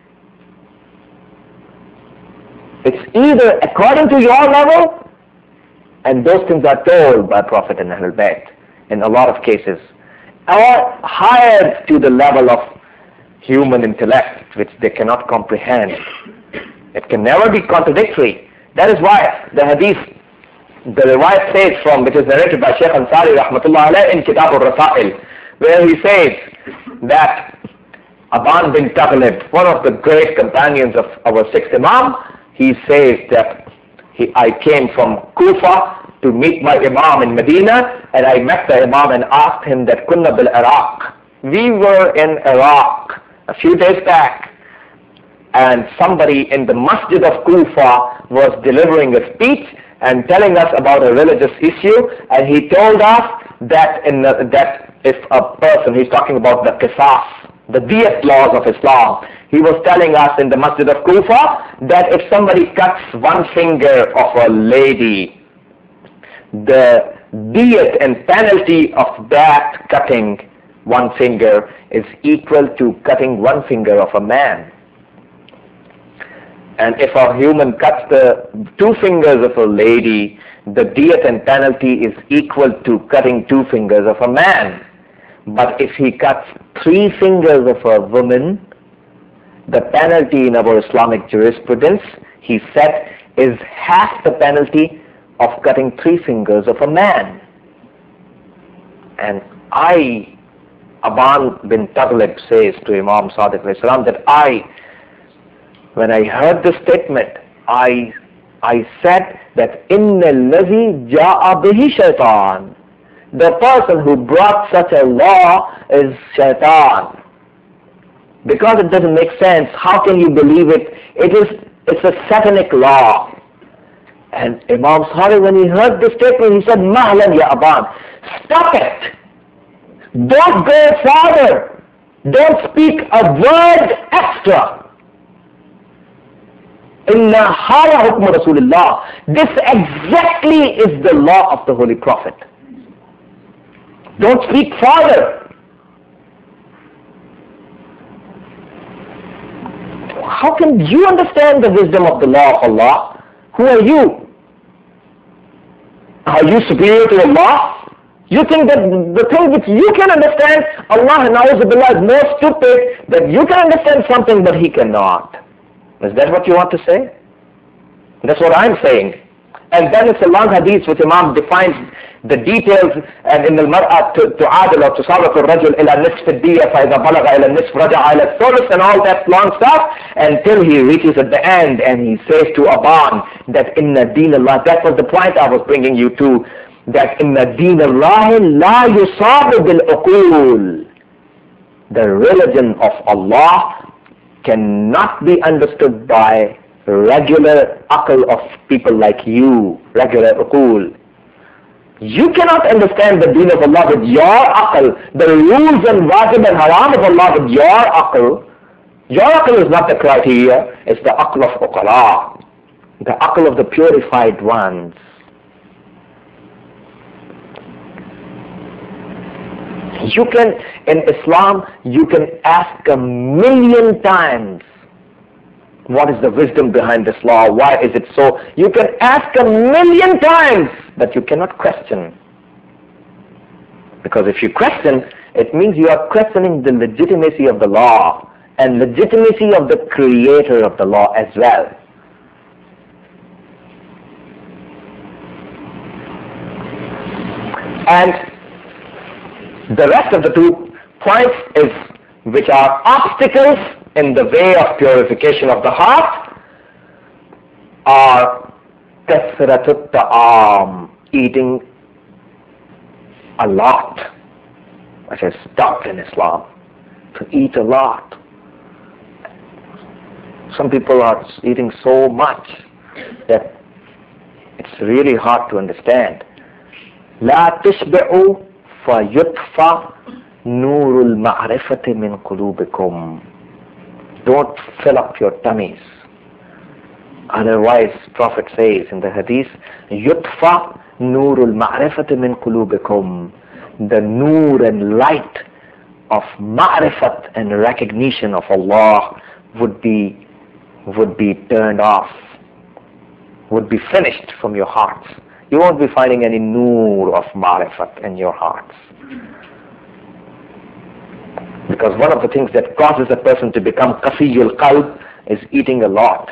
It's either according to your level, and those things are told by Prophet and Ahlul Bayt in a lot of cases, or higher to the level of human intellect, which they cannot comprehend. It can never be contradictory. That is why the hadith, the riwayat says from, which is narrated by Shaykh Ansari rahmatullah alayh in Kitab al-Rasail, where he says that Aban bin Taghlib, one of the great companions of our sixth Imam, he says that he, I came from Kufa to meet my Imam in Medina, and I met the Imam and asked him that kunna bil Iraq. We were in Iraq a few days back, and somebody in the masjid of Kufa was delivering a speech and telling us about a religious issue, and he told us that in the, that if a person, he's talking about the qisas, the diyat laws of Islam, he was telling us in the masjid of Kufa that if somebody cuts one finger of a lady, the diyat and penalty of that cutting one finger is equal to cutting one finger of a man. And if a human cuts the two fingers of a lady, the diyat and penalty is equal to cutting two fingers of a man. But if he cuts three fingers of a woman, the penalty in our Islamic jurisprudence, he said, is half the penalty of cutting three fingers of a man. And I, Aban bin Taghlib says to Imam Sadiq alayhi salam, that I, when I heard this statement, I I said that Inna allazi ja'a bihi shaitan. The person who brought such a law is shaitan. Because it doesn't make sense, how can you believe it? It is, it's a satanic law. And Imam Sadiq, when he heard this statement, he said, Mahlan ya Aban, stop it. Don't go further. Don't speak a word extra. Inna hara hukm Rasulullah. This exactly is the law of the Holy Prophet. Don't speak further. How can you understand the wisdom of the law of Allah? Who are you? Are you superior to Allah? You think that the thing which you can understand, Allah na'uzubillah is more stupid, that you can understand something but He cannot. Is that what you want to say? That's what I'm saying. And then it's a long hadith which Imam defines the details, and in al-mar'a tu'adil or tusawwaq al-rajul ila nisf ad-diya fa idha balagha ila nisf raja'a ila al-thuluth, and all that long stuff, until he reaches at the end and he says to Aban that inna deen Allah, that was the point I was bringing you to, that inna deen Allah la yusabu bil-uqul. The religion of Allah cannot be understood by regular aql of people like you, regular uqul. You cannot understand the deen of Allah with your aql, the rules and wajib and haram of Allah with your aql. Your aql is not the criteria, it's the aql of uqala, the aql of the purified ones. You can, in Islam, you can ask a million times, what is the wisdom behind this law? Why is it so? You can ask a million times, but you cannot question. Because if you question, it means you are questioning the legitimacy of the law and legitimacy of the creator of the law as well. And the rest of the two points is, which are obstacles in the way of purification of the heart, are kasratut ta'am, eating a lot, which is stopped in Islam, to eat a lot. Some people are eating so much that it's really hard to understand. La tishbi'u fa yutfa nurul ma'rifati min qulubikum. Don't fill up your tummies. Otherwise, Prophet says in the hadith, yutfa nurul ma'rifati min qulubikum. The nur and light of ma'rifat and recognition of Allah would be would be turned off, would be finished from your hearts. You won't be finding any nur of ma'rifat in your hearts. Because one of the things that causes a person to become qasiyul qalb is eating a lot.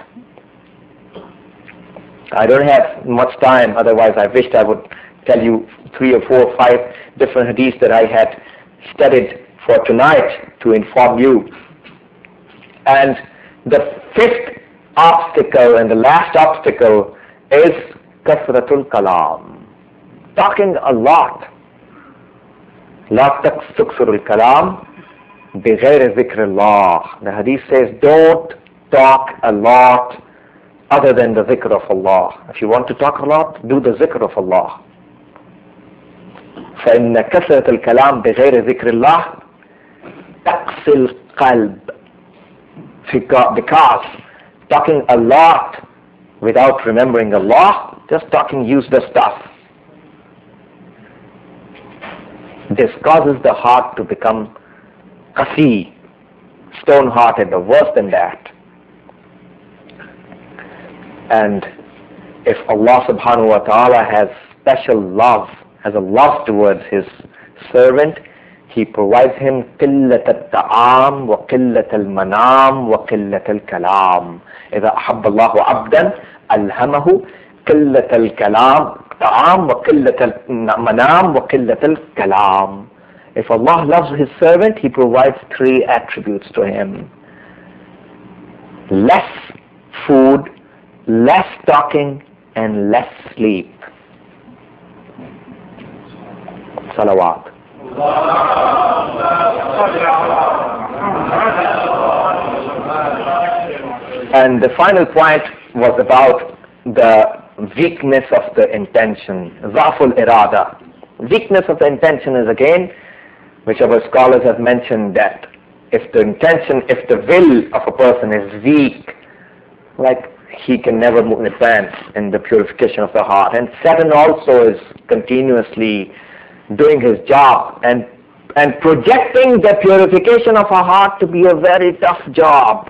I don't have much time, otherwise I wished I would tell you three or four or five different hadiths that I had studied for tonight to inform you. And the fifth obstacle and the last obstacle is kasratul kalam, talking a lot. La tuksirul kalam bighayri zikrillah. The hadith says, don't talk a lot other than the zikr of Allah. If you want to talk a lot, do the zikr of Allah. فإن كثرة الكلام بغير ذكر الله تقسي القلب. Because talking a lot without remembering Allah, just talking useless stuff, this causes the heart to become qasi, stone-hearted, or worse than that. And if Allah subhanahu wa ta'ala has special love, has a love towards his servant, he provides him قلة الطعام وقلة المنام وقلة الكلام. إذا أحب الله عبدا ألهمه قلة الكلام طعام وقلة المنام وقلة الكلام. If Allah loves His servant, He provides three attributes to him. Less food, less talking, and less sleep. Salawat. And the final point was about the weakness of the intention, Zaful Irada. Weakness of the intention is again, which our scholars have mentioned, that if the intention, if the will of a person is weak, like he can never advance in the purification of the heart. And Satan also is continuously doing his job and and projecting the purification of our heart to be a very tough job.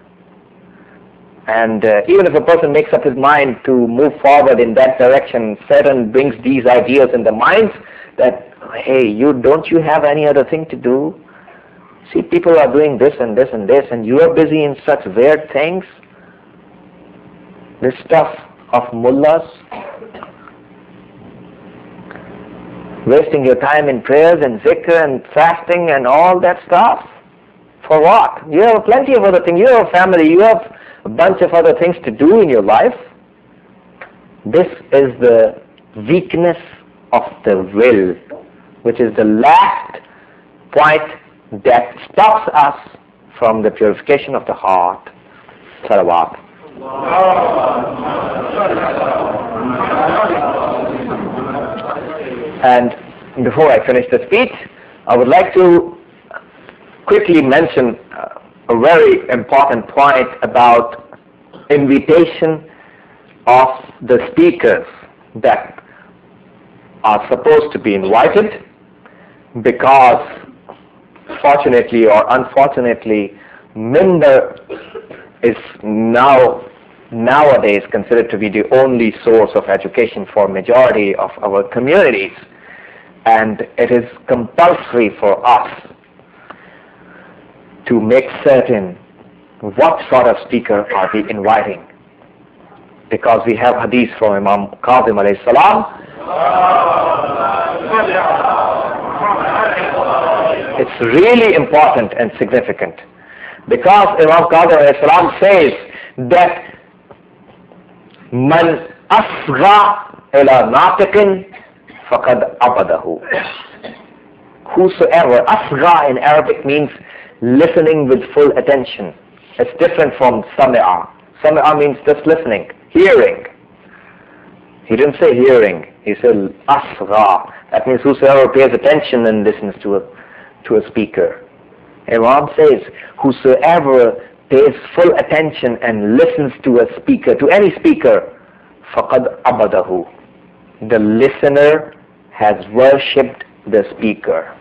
And uh, even if a person makes up his mind to move forward in that direction, Satan brings these ideas in the minds that, hey, you don't you have any other thing to do? See, people are doing this and this and this, and you are busy in such weird things. This stuff of mullahs, wasting your time in prayers and zikr and fasting and all that stuff. For what? You have plenty of other things. You have a family. You have a bunch of other things to do in your life. This is the weakness of the will, which is the last point that stops us from the purification of the heart. Salawat. And before I finish the speech, I would like to quickly mention uh, a very important point about invitation of the speakers that are supposed to be invited, because fortunately or unfortunately, minbar is now nowadays considered to be the only source of education for majority of our communities, and it is compulsory for us to make certain what sort of speaker are we inviting, because we have hadith from Imam Kazim alayhi salam. It's really important and significant, because Imam Kazim alayhi salam says that Man asgha ila natiqin faqad abadahu. Whosoever, asgha in Arabic means listening with full attention. It's different from sami'a. Sami'a means just listening, hearing. He didn't say hearing, he said asgha. That means whosoever pays attention and listens to a, to a speaker. Imam says, whosoever pays full attention and listens to a speaker, to any speaker, faqad abadahu. The listener has worshipped the speaker.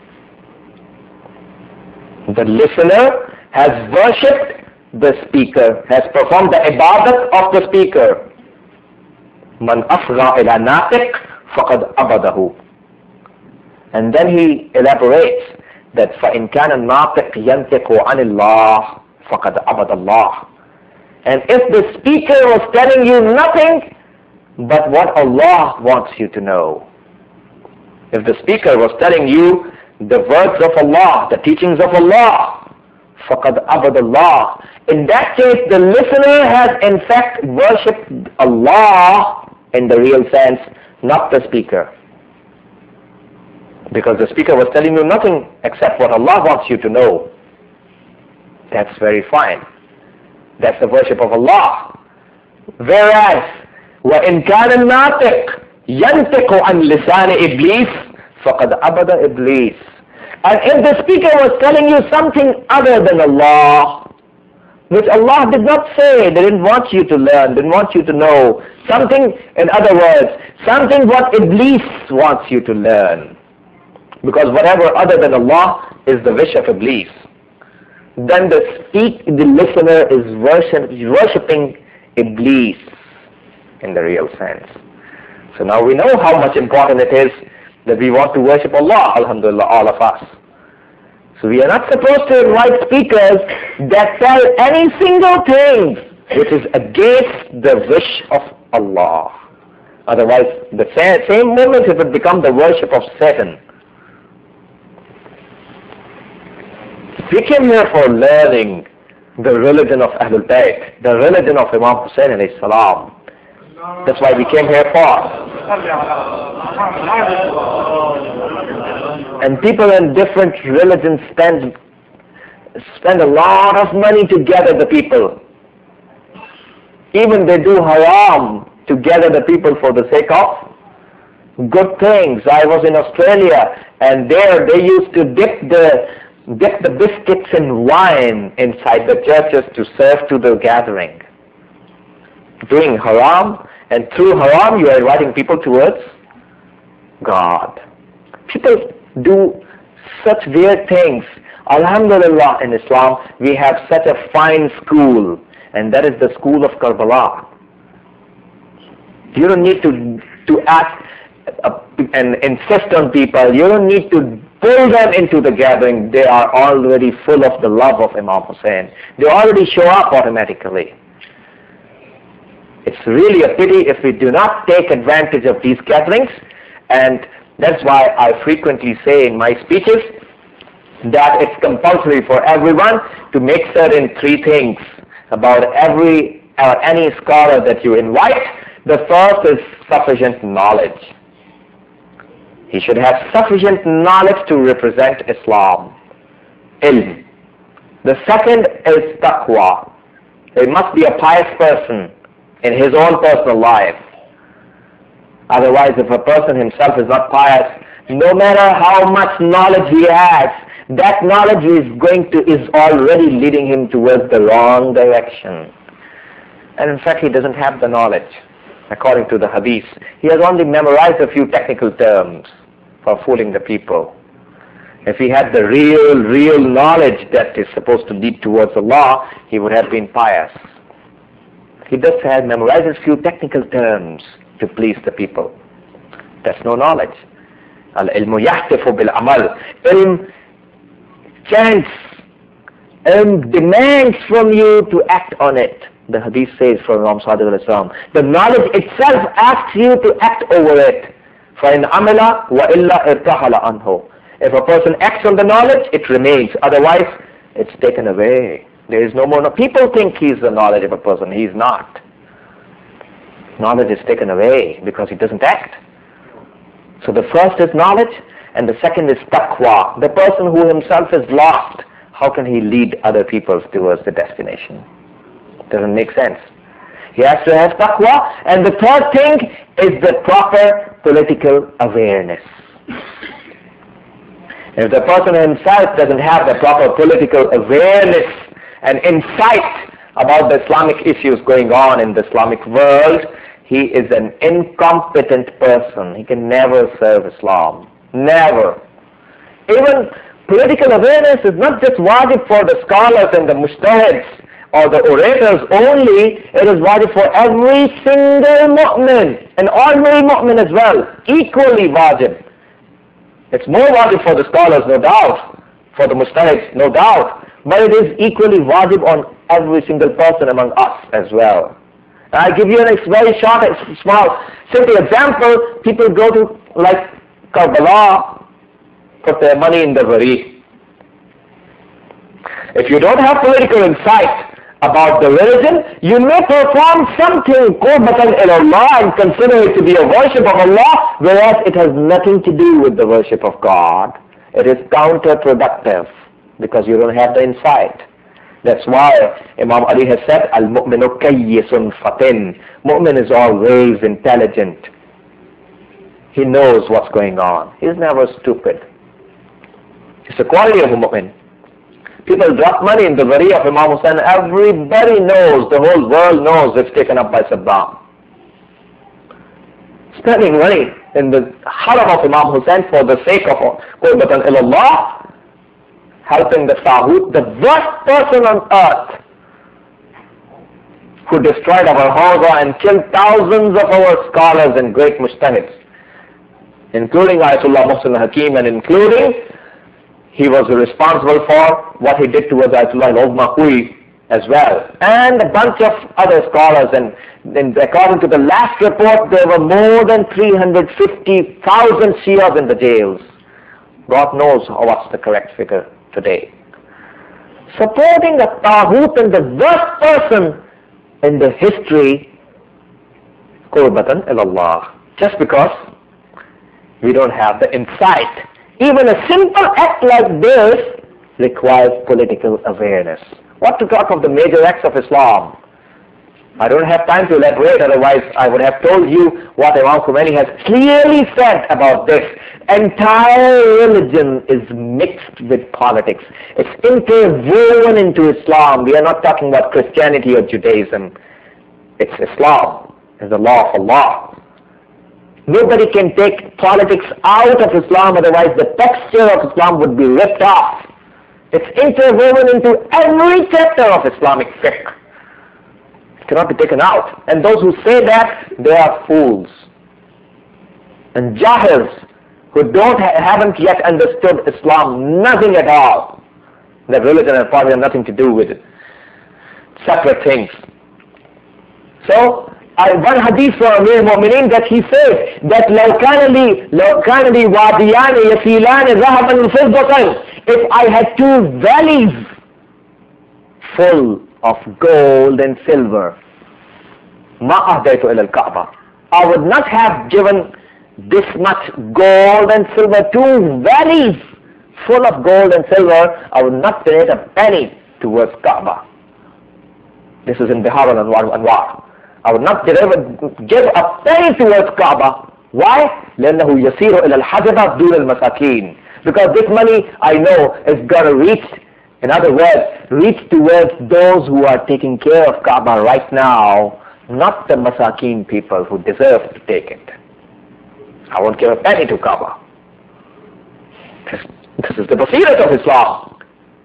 The listener has worshipped the speaker, has performed the ibadat of the speaker. Man asgha ila natiq faqad abadahu. And then he elaborates that فَإِنْ كَانَ النَّاطِقْ يَنْتِقُ عَنِ اللَّهِ فَقَدْ عَبَدَ اللَّهِ. And if the speaker was telling you nothing but what Allah wants you to know, if the speaker was telling you the words of Allah, the teachings of Allah, فَقَدْ عَبَدَ اللَّهِ, in that case the listener has in fact worshipped Allah in the real sense, not the speaker. Because the speaker was telling you nothing except what Allah wants you to know. That's very fine. That's the worship of Allah. Whereas, وَإِنْ كَانَ النَّاطِقْ يَنْتِقُ عَنْ لِسَانِ إِبْلِيسِ فَقَدْ عَبَدَ إِبْلِيسِ. And if the speaker was telling you something other than Allah, which Allah did not say, they didn't want you to learn, didn't want you to know, something, in other words, something what Iblis wants you to learn, because whatever other than Allah is the wish of Iblis, then the speak, the listener is worship, worshipping Iblis in the real sense. So now we know how much important it is that we want to worship Allah, alhamdulillah, all of us. So we are not supposed to invite speakers that tell any single thing which is against the wish of Allah. Otherwise, the same moment it would become the worship of Satan. We came here for learning the religion of Ahlul Bayt, the religion of Imam Hussain alayhi salam. That's why we came here for. And people in different religions spend spend a lot of money to gather the people. Even they do haram to gather the people for the sake of good things. I was in Australia, and there they used to dip the dip the biscuits in wine inside the churches to serve to the gathering. Doing haram, and through haram you are inviting people towards God. People do such weird things. Alhamdulillah, in Islam we have such a fine school, and that is the school of Karbala. You don't need to to ask uh, and insist on people. You don't need to pull them into the gathering. They are already full of the love of Imam Hussain. They already show up automatically. It's really a pity if we do not take advantage of these gatherings, and that's why I frequently say in my speeches that it's compulsory for everyone to make certain three things about every or any scholar that you invite. The first is sufficient knowledge. He should have sufficient knowledge to represent Islam. Ilm. The second is taqwa. He must be a pious person in his own personal life. Otherwise, if a person himself is not pious, no matter how much knowledge he has, that knowledge is going to is already leading him towards the wrong direction. And in fact, he doesn't have the knowledge, according to the hadith. He has only memorized a few technical terms for fooling the people. If he had the real, real knowledge that is supposed to lead towards Allah, he would have been pious. He just has memorized a few technical terms to please the people. That's no knowledge. Al-ilmu yahtifu bil-amal. Ilm chants, ilm demands from you to act on it. The hadith says from Imam Sadiq alayhi salam, the knowledge itself asks you to act over it. فَإِنْ عَمِلَ وَإِلَّا إِرْتَحَلَ عَنْهُ. If a person acts on the knowledge, it remains. Otherwise, it's taken away. There is no more. People think he's the knowledge of a person. He's not. Knowledge is taken away because he doesn't act. So the first is knowledge, and the second is taqwa. The person who himself is lost, how can he lead other people towards the destination? Doesn't make sense. He has to have taqwa, and the third thing is the proper political awareness. If the person himself doesn't have the proper political awareness and insight about the Islamic issues going on in the Islamic world, he is an incompetent person. He can never serve Islam. Never. Even political awareness is not just wajib for the scholars and the mujtahids or the orators only. It is wajib for every single mu'min, an ordinary mu'min as well, equally wajib. It's more wajib for the scholars, no doubt, for the mujtahids, no doubt, but it is equally wajib on every single person among us as well. I'll give you a very short, small, simple example. People go to, like, Karbala, put their money in the Wari. If you don't have political insight about the religion, you may perform something qurbatan ilallah and consider it to be a worship of Allah, whereas it has nothing to do with the worship of God. It is counterproductive because you don't have the insight. That's why Imam Ali has said, Al-mu'minu kayyisun fatin. Mu'min is always intelligent. He knows what's going on. He's never stupid. It's the quality of a mu'min. People drop money in the Wari of Imam Hussain. Everybody knows, the whole world knows it's taken up by Saddam. Spending money in the haram of Imam Hussain for the sake of qurbatan ilallah, helping the Taghut, the worst person on earth, who destroyed our Hawza and killed thousands of our scholars and great mujtahids, including Ayatollah Muhsin Hakim, and including he was responsible for what he did towards Ayatollah al-Uzma Hui as well, and a bunch of other scholars. And, and according to the last report, there were more than three hundred fifty thousand Shias in the jails. God knows what's the correct figure today. supporting a taghut and the worst person in the history, qurbatan ilallah, just because we don't have the insight. Even a simple act like this requires political awareness. What to talk of the major acts of Islam? I don't have time to elaborate, otherwise I would have told you what Imam Khomeini has clearly said about this. Entire religion is mixed with politics. It's interwoven into Islam. We are not talking about Christianity or Judaism. It's Islam. It's the law of Allah. Nobody can take politics out of Islam, otherwise the texture of Islam would be ripped off. It's interwoven into every chapter of Islamic fiqh. It cannot be taken out. And those who say that, they are fools. And jahils who don't ha haven't yet understood Islam, nothing at all. That religion and politics have nothing to do with it. Separate things. So, I, one hadith from Amir al-Mu'mineen that he says that لو كان لي لو كان لي واديان يسيلان ذهبا وفضة, if I had two valleys full of gold and silver, ما أهديت إلى الكعبة, I would not have given this much gold and silver, two valleys full of gold and silver, I would not donate a penny towards Kaaba. This is in Bihar al-Anwar. I would not give a penny towards Kaaba. Why? لأنه يسير إلى الحجبة دون المساكين. Because this money, I know, is going to reach, in other words, reach towards those who are taking care of Kaaba right now, not the masakeen people who deserve to take it. I won't give a penny to Kaaba. This, this is the basirat of Islam.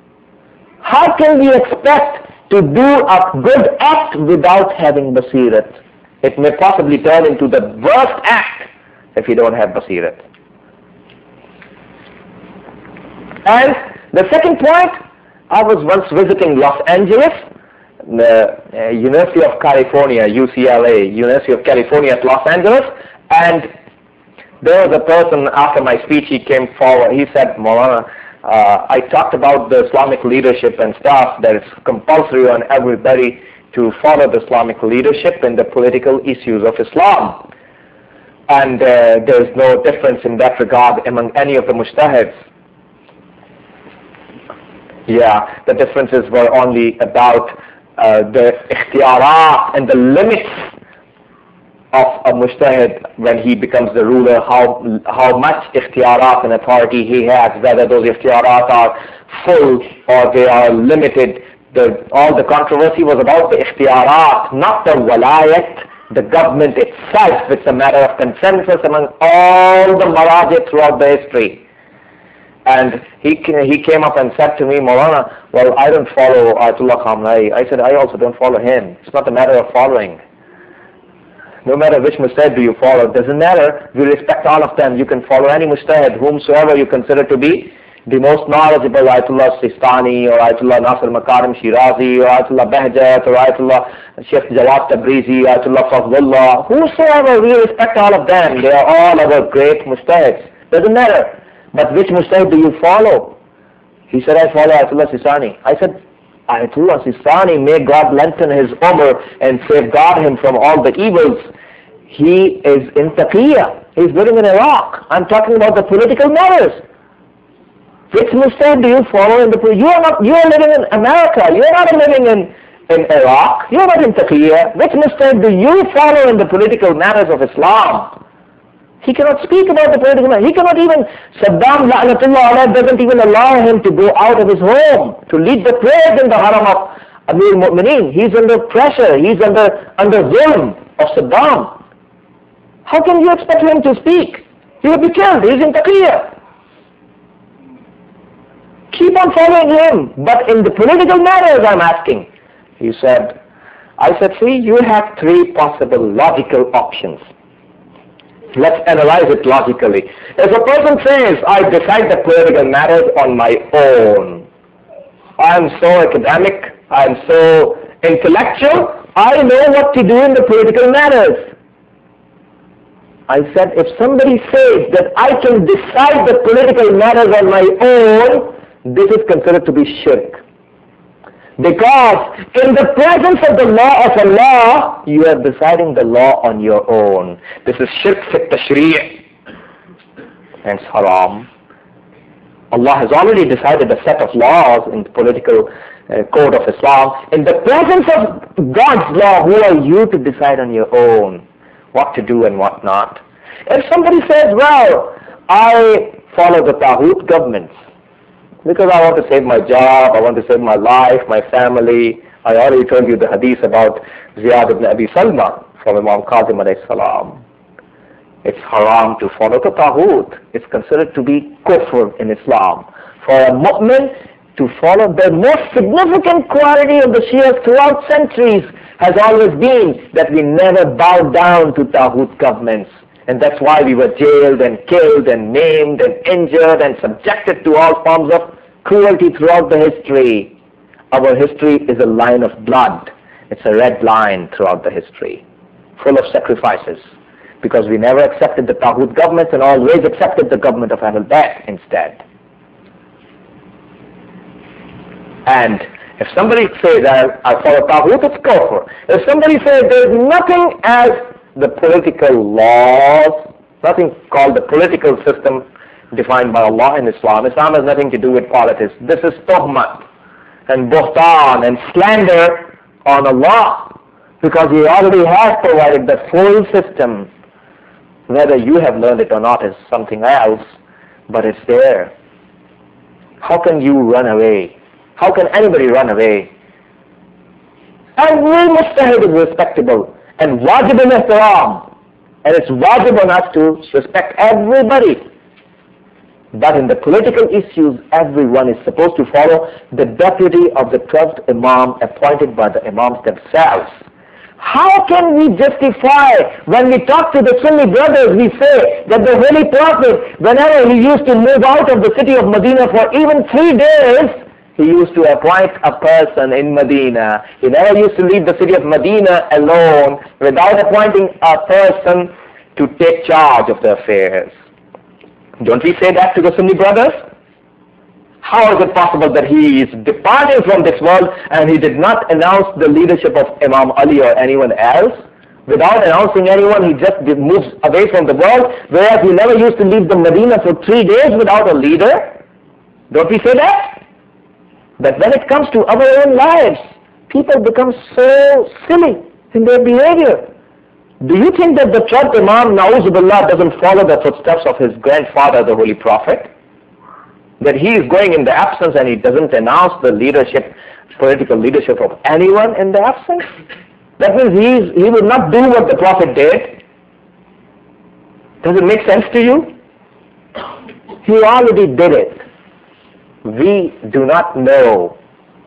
How can we expect to do a good act without having basirat? It may possibly turn into the worst act if you don't have basirat. And the second point, I was once visiting Los Angeles, the uh, University of California, U C L A, University of California at Los Angeles, and there was a person, after my speech, he came forward, he said, Maulana, uh, I talked about the Islamic leadership and stuff, that it's compulsory on everybody to follow the Islamic leadership in the political issues of Islam. And uh, there is no difference in that regard among any of the mujtahids. Yeah, the differences were only about uh, the ikhtiyarat and the limits of a mujtahid when he becomes the ruler, how how much ikhtiyarat and authority he has, whether those ikhtiyarat are full or they are limited. The, all the controversy was about the ikhtiyarat, not the walayat, the government itself. It's a matter of consensus among all the marajit throughout the history. And he he came up and said to me, Maulana, well, I don't follow Ayatollah Khamenei. I said, I also don't follow him. It's not a matter of following. No matter which mujtahid do you follow, it doesn't matter. We respect all of them. You can follow any mujtahid, whomsoever you consider to be the most knowledgeable, Ayatollah Sistani, or Ayatollah Nasir Makarim Shirazi, or Ayatollah Bahjat, or Ayatollah Sheikh Jawad Tabrizi, Ayatollah Fazlullah. Whosoever, we respect all of them. They are all our great mujtahids. Doesn't matter. But which mujtahid do you follow? He said, I follow Ayatollah Sistani. I said, Ayatollah Sistani, may God lengthen his umr and safeguard him from all the evils. He is in Taqiyya. He's living in Iraq. I'm talking about the political matters. Which mujtahid do you follow in the you are not you are living in America. You are not living in, in Iraq. You are not in Taqiyya. Which mujtahid do you follow in the political matters of Islam? He cannot speak about the political matter. He cannot even, Saddam La'natullah alayh doesn't even allow him to go out of his home to lead the prayers in the haram of Amir al-Mu'mineen. He's under pressure. He's under, under zulm of Saddam. How can you expect him to speak? He will be killed. He's in Taqiyya. Keep on following him. But in the political matters, I'm asking. He said, I said, see, you have three possible logical options. Let's analyze it logically. If a person says, I decide the political matters on my own, I'm so academic, I'm so intellectual, I know what to do in the political matters. I said, if somebody says that I can decide the political matters on my own, this is considered to be shirk. Because in the presence of the law of Allah, you are deciding the law on your own. This is shirk fit tashri', hence haram. Allah has already decided a set of laws in the political uh, code of Islam. In the presence of God's law, who are you to decide on your own what to do and what not? If somebody says, well, I follow the Taghut governments because I want to save my job, I want to save my life, my family. I already told you the hadith about Ziyad ibn Abi Salma from Imam Qasim alayhi salam. It's haram to follow the Taghut. It's considered to be kufr in Islam. For a mu'min to follow, the most significant quality of the Shias throughout centuries has always been that we never bow down to Taghut governments. And that's why we were jailed and killed and maimed and injured and subjected to all forms of cruelty throughout the history. Our history is a line of blood. It's a red line throughout the history, full of sacrifices. Because we never accepted the Taghut governments and always accepted the government of Ahlul Bayt instead. And if somebody says that I follow Taghut, it's kufr. If somebody says there is nothing as the political laws, nothing called the political system defined by Allah in Islam. Islam has nothing to do with politics. This is tuhmat and buhtan and slander on Allah, because He already has provided the full system. Whether you have learned it or not is something else, but it's there. How can you run away? How can anybody run away? Every mujtahid is respectable and wajib in ihtiram, and it's wajib on us to respect everybody. But in the political issues, everyone is supposed to follow the deputy of the twelfth Imam appointed by the Imams themselves. How can we justify when we talk to the Sunni brothers, we say that the Holy Prophet, whenever he used to move out of the city of Medina for even three days, he used to appoint a person in Medina. He never used to leave the city of Medina alone without appointing a person to take charge of the affairs. Don't we say that to the Sunni brothers? How is it possible that he is departing from this world and he did not announce the leadership of Imam Ali or anyone else? Without announcing anyone, he just moves away from the world, whereas he never used to leave the Medina for three days without a leader? Don't we say that? But when it comes to our own lives, people become so silly in their behavior. Do you think that the twelfth Imam, Na'uzubillah, doesn't follow the footsteps of his grandfather, the Holy Prophet? That he is going in the absence and he doesn't announce the leadership, political leadership of anyone in the absence? That means he, is, he will not do what the Prophet did. Does it make sense to you? He already did it. We do not know.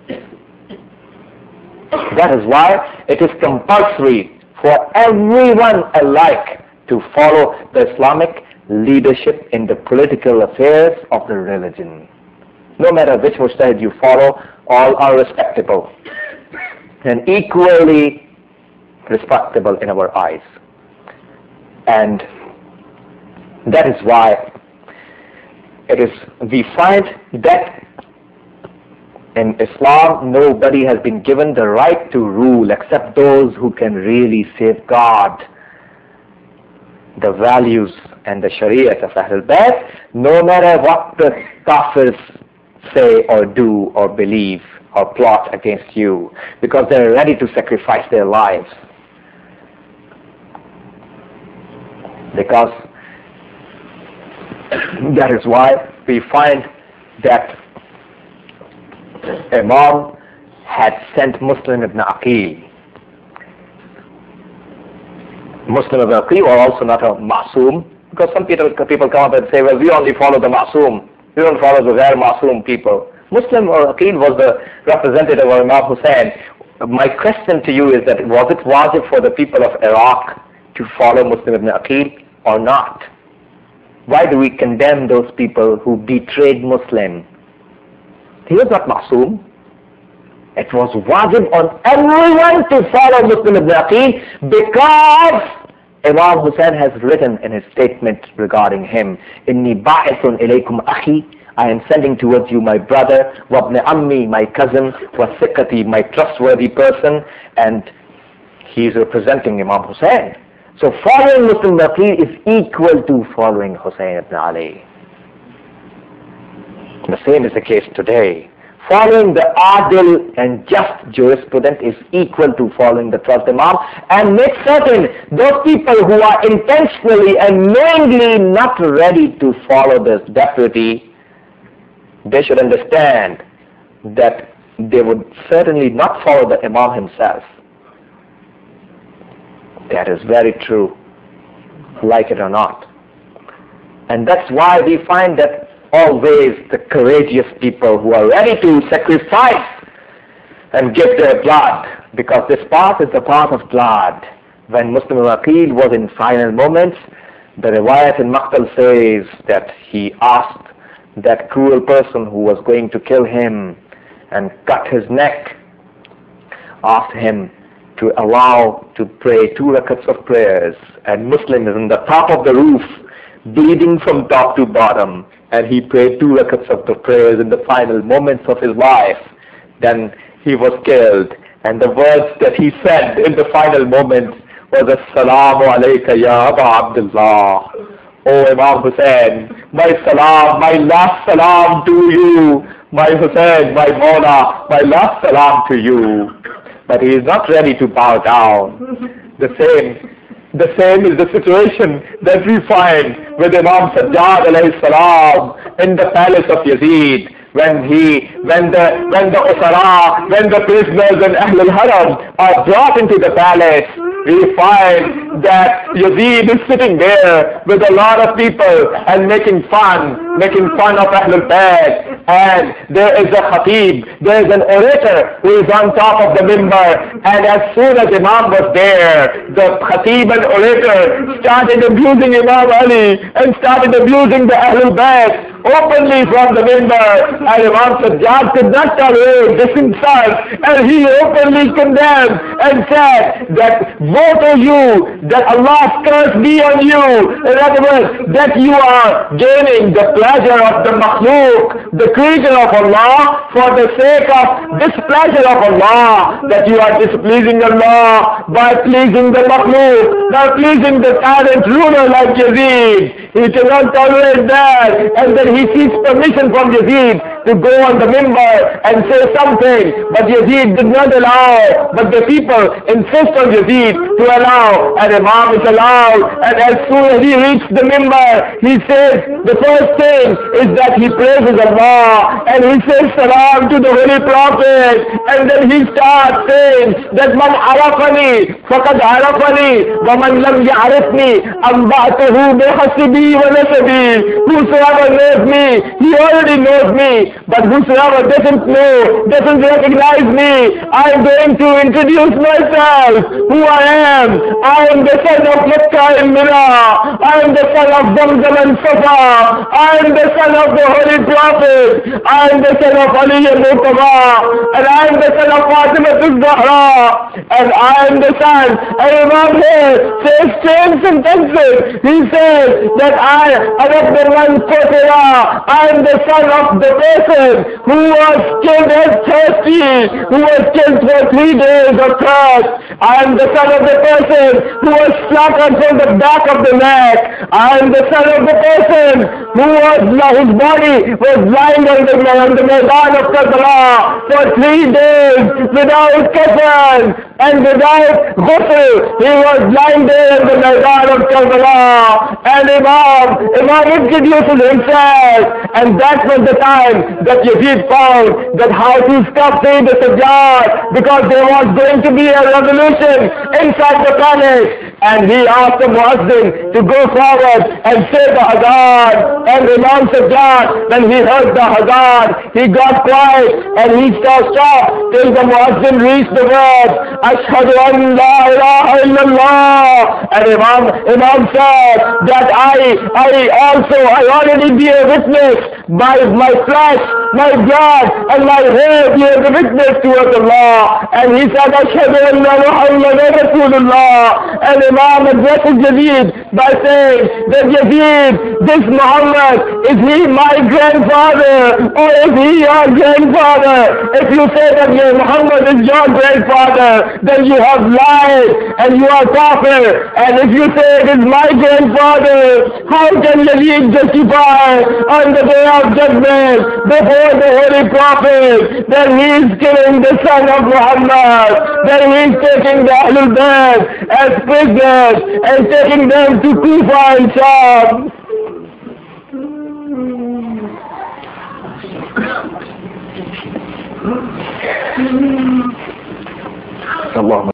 That is why it is compulsory for everyone alike to follow the Islamic leadership in the political affairs of the religion. No matter which mujtahid you follow, all are respectable and equally respectable in our eyes. And that is why it is, we find that in Islam nobody has been given the right to rule except those who can really safeguard the values and the Shariat of Ahlul Bayt, no matter what the kafirs say or do or believe or plot against you, because they are ready to sacrifice their lives. Because that is why we find that Imam had sent Muslim ibn Aqil. Muslim ibn Aqil were also not a Ma'soom, because some people, people come up and say, well, we only follow the Ma'soom, we don't follow the Ghair Ma'soom people. Muslim or Aqil was the representative of Imam Hussain. My question to you is that was it wajib for the people of Iraq to follow Muslim ibn Aqil or not? Why do we condemn those people who betrayed Muslim? He was not Ma'soom. It was wajib on everyone to follow Muslim ibn Aqil, because Imam Hussain has written in his statement regarding him, Inni ba'ithun ilaykum akhi, I am sending towards you my brother, wabne ammi, my cousin, wasikati, my trustworthy person, and he is representing Imam Hussein. So following Muslim Aqil is equal to following Hussein ibn Ali. The same is the case today. Following the adil and just jurisprudence is equal to following the twelfth Imam, and make certain those people who are intentionally and knowingly not ready to follow this deputy, they should understand that they would certainly not follow the Imam himself. That is very true, like it or not. And that's why we find that always the courageous people who are ready to sacrifice and give their blood, because this path is the path of blood. When Muslim Aqil was in final moments, the riwayat in Maqtal says that he asked that cruel person who was going to kill him and cut his neck, asked him to allow to pray two rakats of prayers, and Muslim is on the top of the roof, bleeding from top to bottom, and he prayed two rakats of the prayers in the final moments of his life. Then he was killed, and the words that he said in the final moments was Assalamu alayka ya Aba Abdullah. Oh Imam Hussein, my salam, my last salam to you, my Hussein, my Mawla, my last salam to you. But he is not ready to bow down. The same The same is the situation that we find with Imam Sajjad alayhi salam in the palace of Yazid, when he, when the, when the usara, when the prisoners and Ahl al-Haram are brought into the palace. We find that Yazid is sitting there with a lot of people and making fun, making fun of Ahl al-Bayt. And there is a khatib, there is an orator who is on top of the mimbar. And as soon as Imam was there, the khatib and orator started abusing Imam Ali and started abusing the Ahl al-Bayt openly from the mimbar. And Imam Sajjad could not tolerate this insult, and he openly condemned and said that woe to you, that Allah's curse be on you. In other words, that you are gaining the pleasure of the makhluk, the creature of Allah, for the sake of displeasure of Allah, that you are displeasing Allah by pleasing the makhluk, by pleasing the tyrant ruler like Yazid. He cannot tolerate that, and then he seeks permission from Yazid to go on the mimbar and say something, but Yazid did not allow, but the people insist on Yazid to allow, and Imam is allowed. And as soon as he reached the mimbar, he says, the first thing is that he praises Allah, and he says salam to the Holy Prophet, and then he starts saying that man arafani faqad arafani wa man lam ya'rifni amba'tuhu bihasibi wa nasabi. Whosoever knows me, he already knows me, but whosoever doesn't know, doesn't recognize me, I am going to introduce myself, who I am. I am the son of Makkah and Mina. I am the son of Zamzam and Safa. I am the son of the Holy Prophet. I am the son of Ali and Muqtaba. And I am the son of Fatima al-Zahra. And I am the son, and Imam here says same sentences. He says that I am the one Kotera. I am the son of the person who was killed as thirsty, who was killed for three days of thirst. I am the son of the person who was slaughtered from the back of the neck. I am the son of the person who was, whose body was lying on the, on the Maidan of Karbala for three days without kafan and without ghusl. He was lying there in the Maidan of Karbala, and Imam, Imam introduces himself, and that was the time that Yazid found that how to stop Sayyid Sajjad, because there was going to be a revolution inside the palace. And he asked the Muazzin to go forward and say the Hazan. And Imam Sajjad, when he heard the Hazan, he got quiet and he stopped, stopped till the Muazzin reached the words, Ashhadu an la ilaha illallah. And Imam, Imam said that I, I also, I already be a witness by my flesh my God and my head, he is a witness towards Allah. And he said, Ashhadu anna Muhammadan Rasulullah. And Imam addresses Yazid by saying that Yazid, this Muhammad, is he my grandfather or is he your grandfather? If you say that your Muhammad is your grandfather, then you have lied and you are kafir. And if you say it is my grandfather, how can Yazid justify on the day of judgment before the Holy Prophet that he is killing the son of Muhammad, that he is taking the Ahlul Bayt as prisoners and taking them to Kufa and Sham? Allah.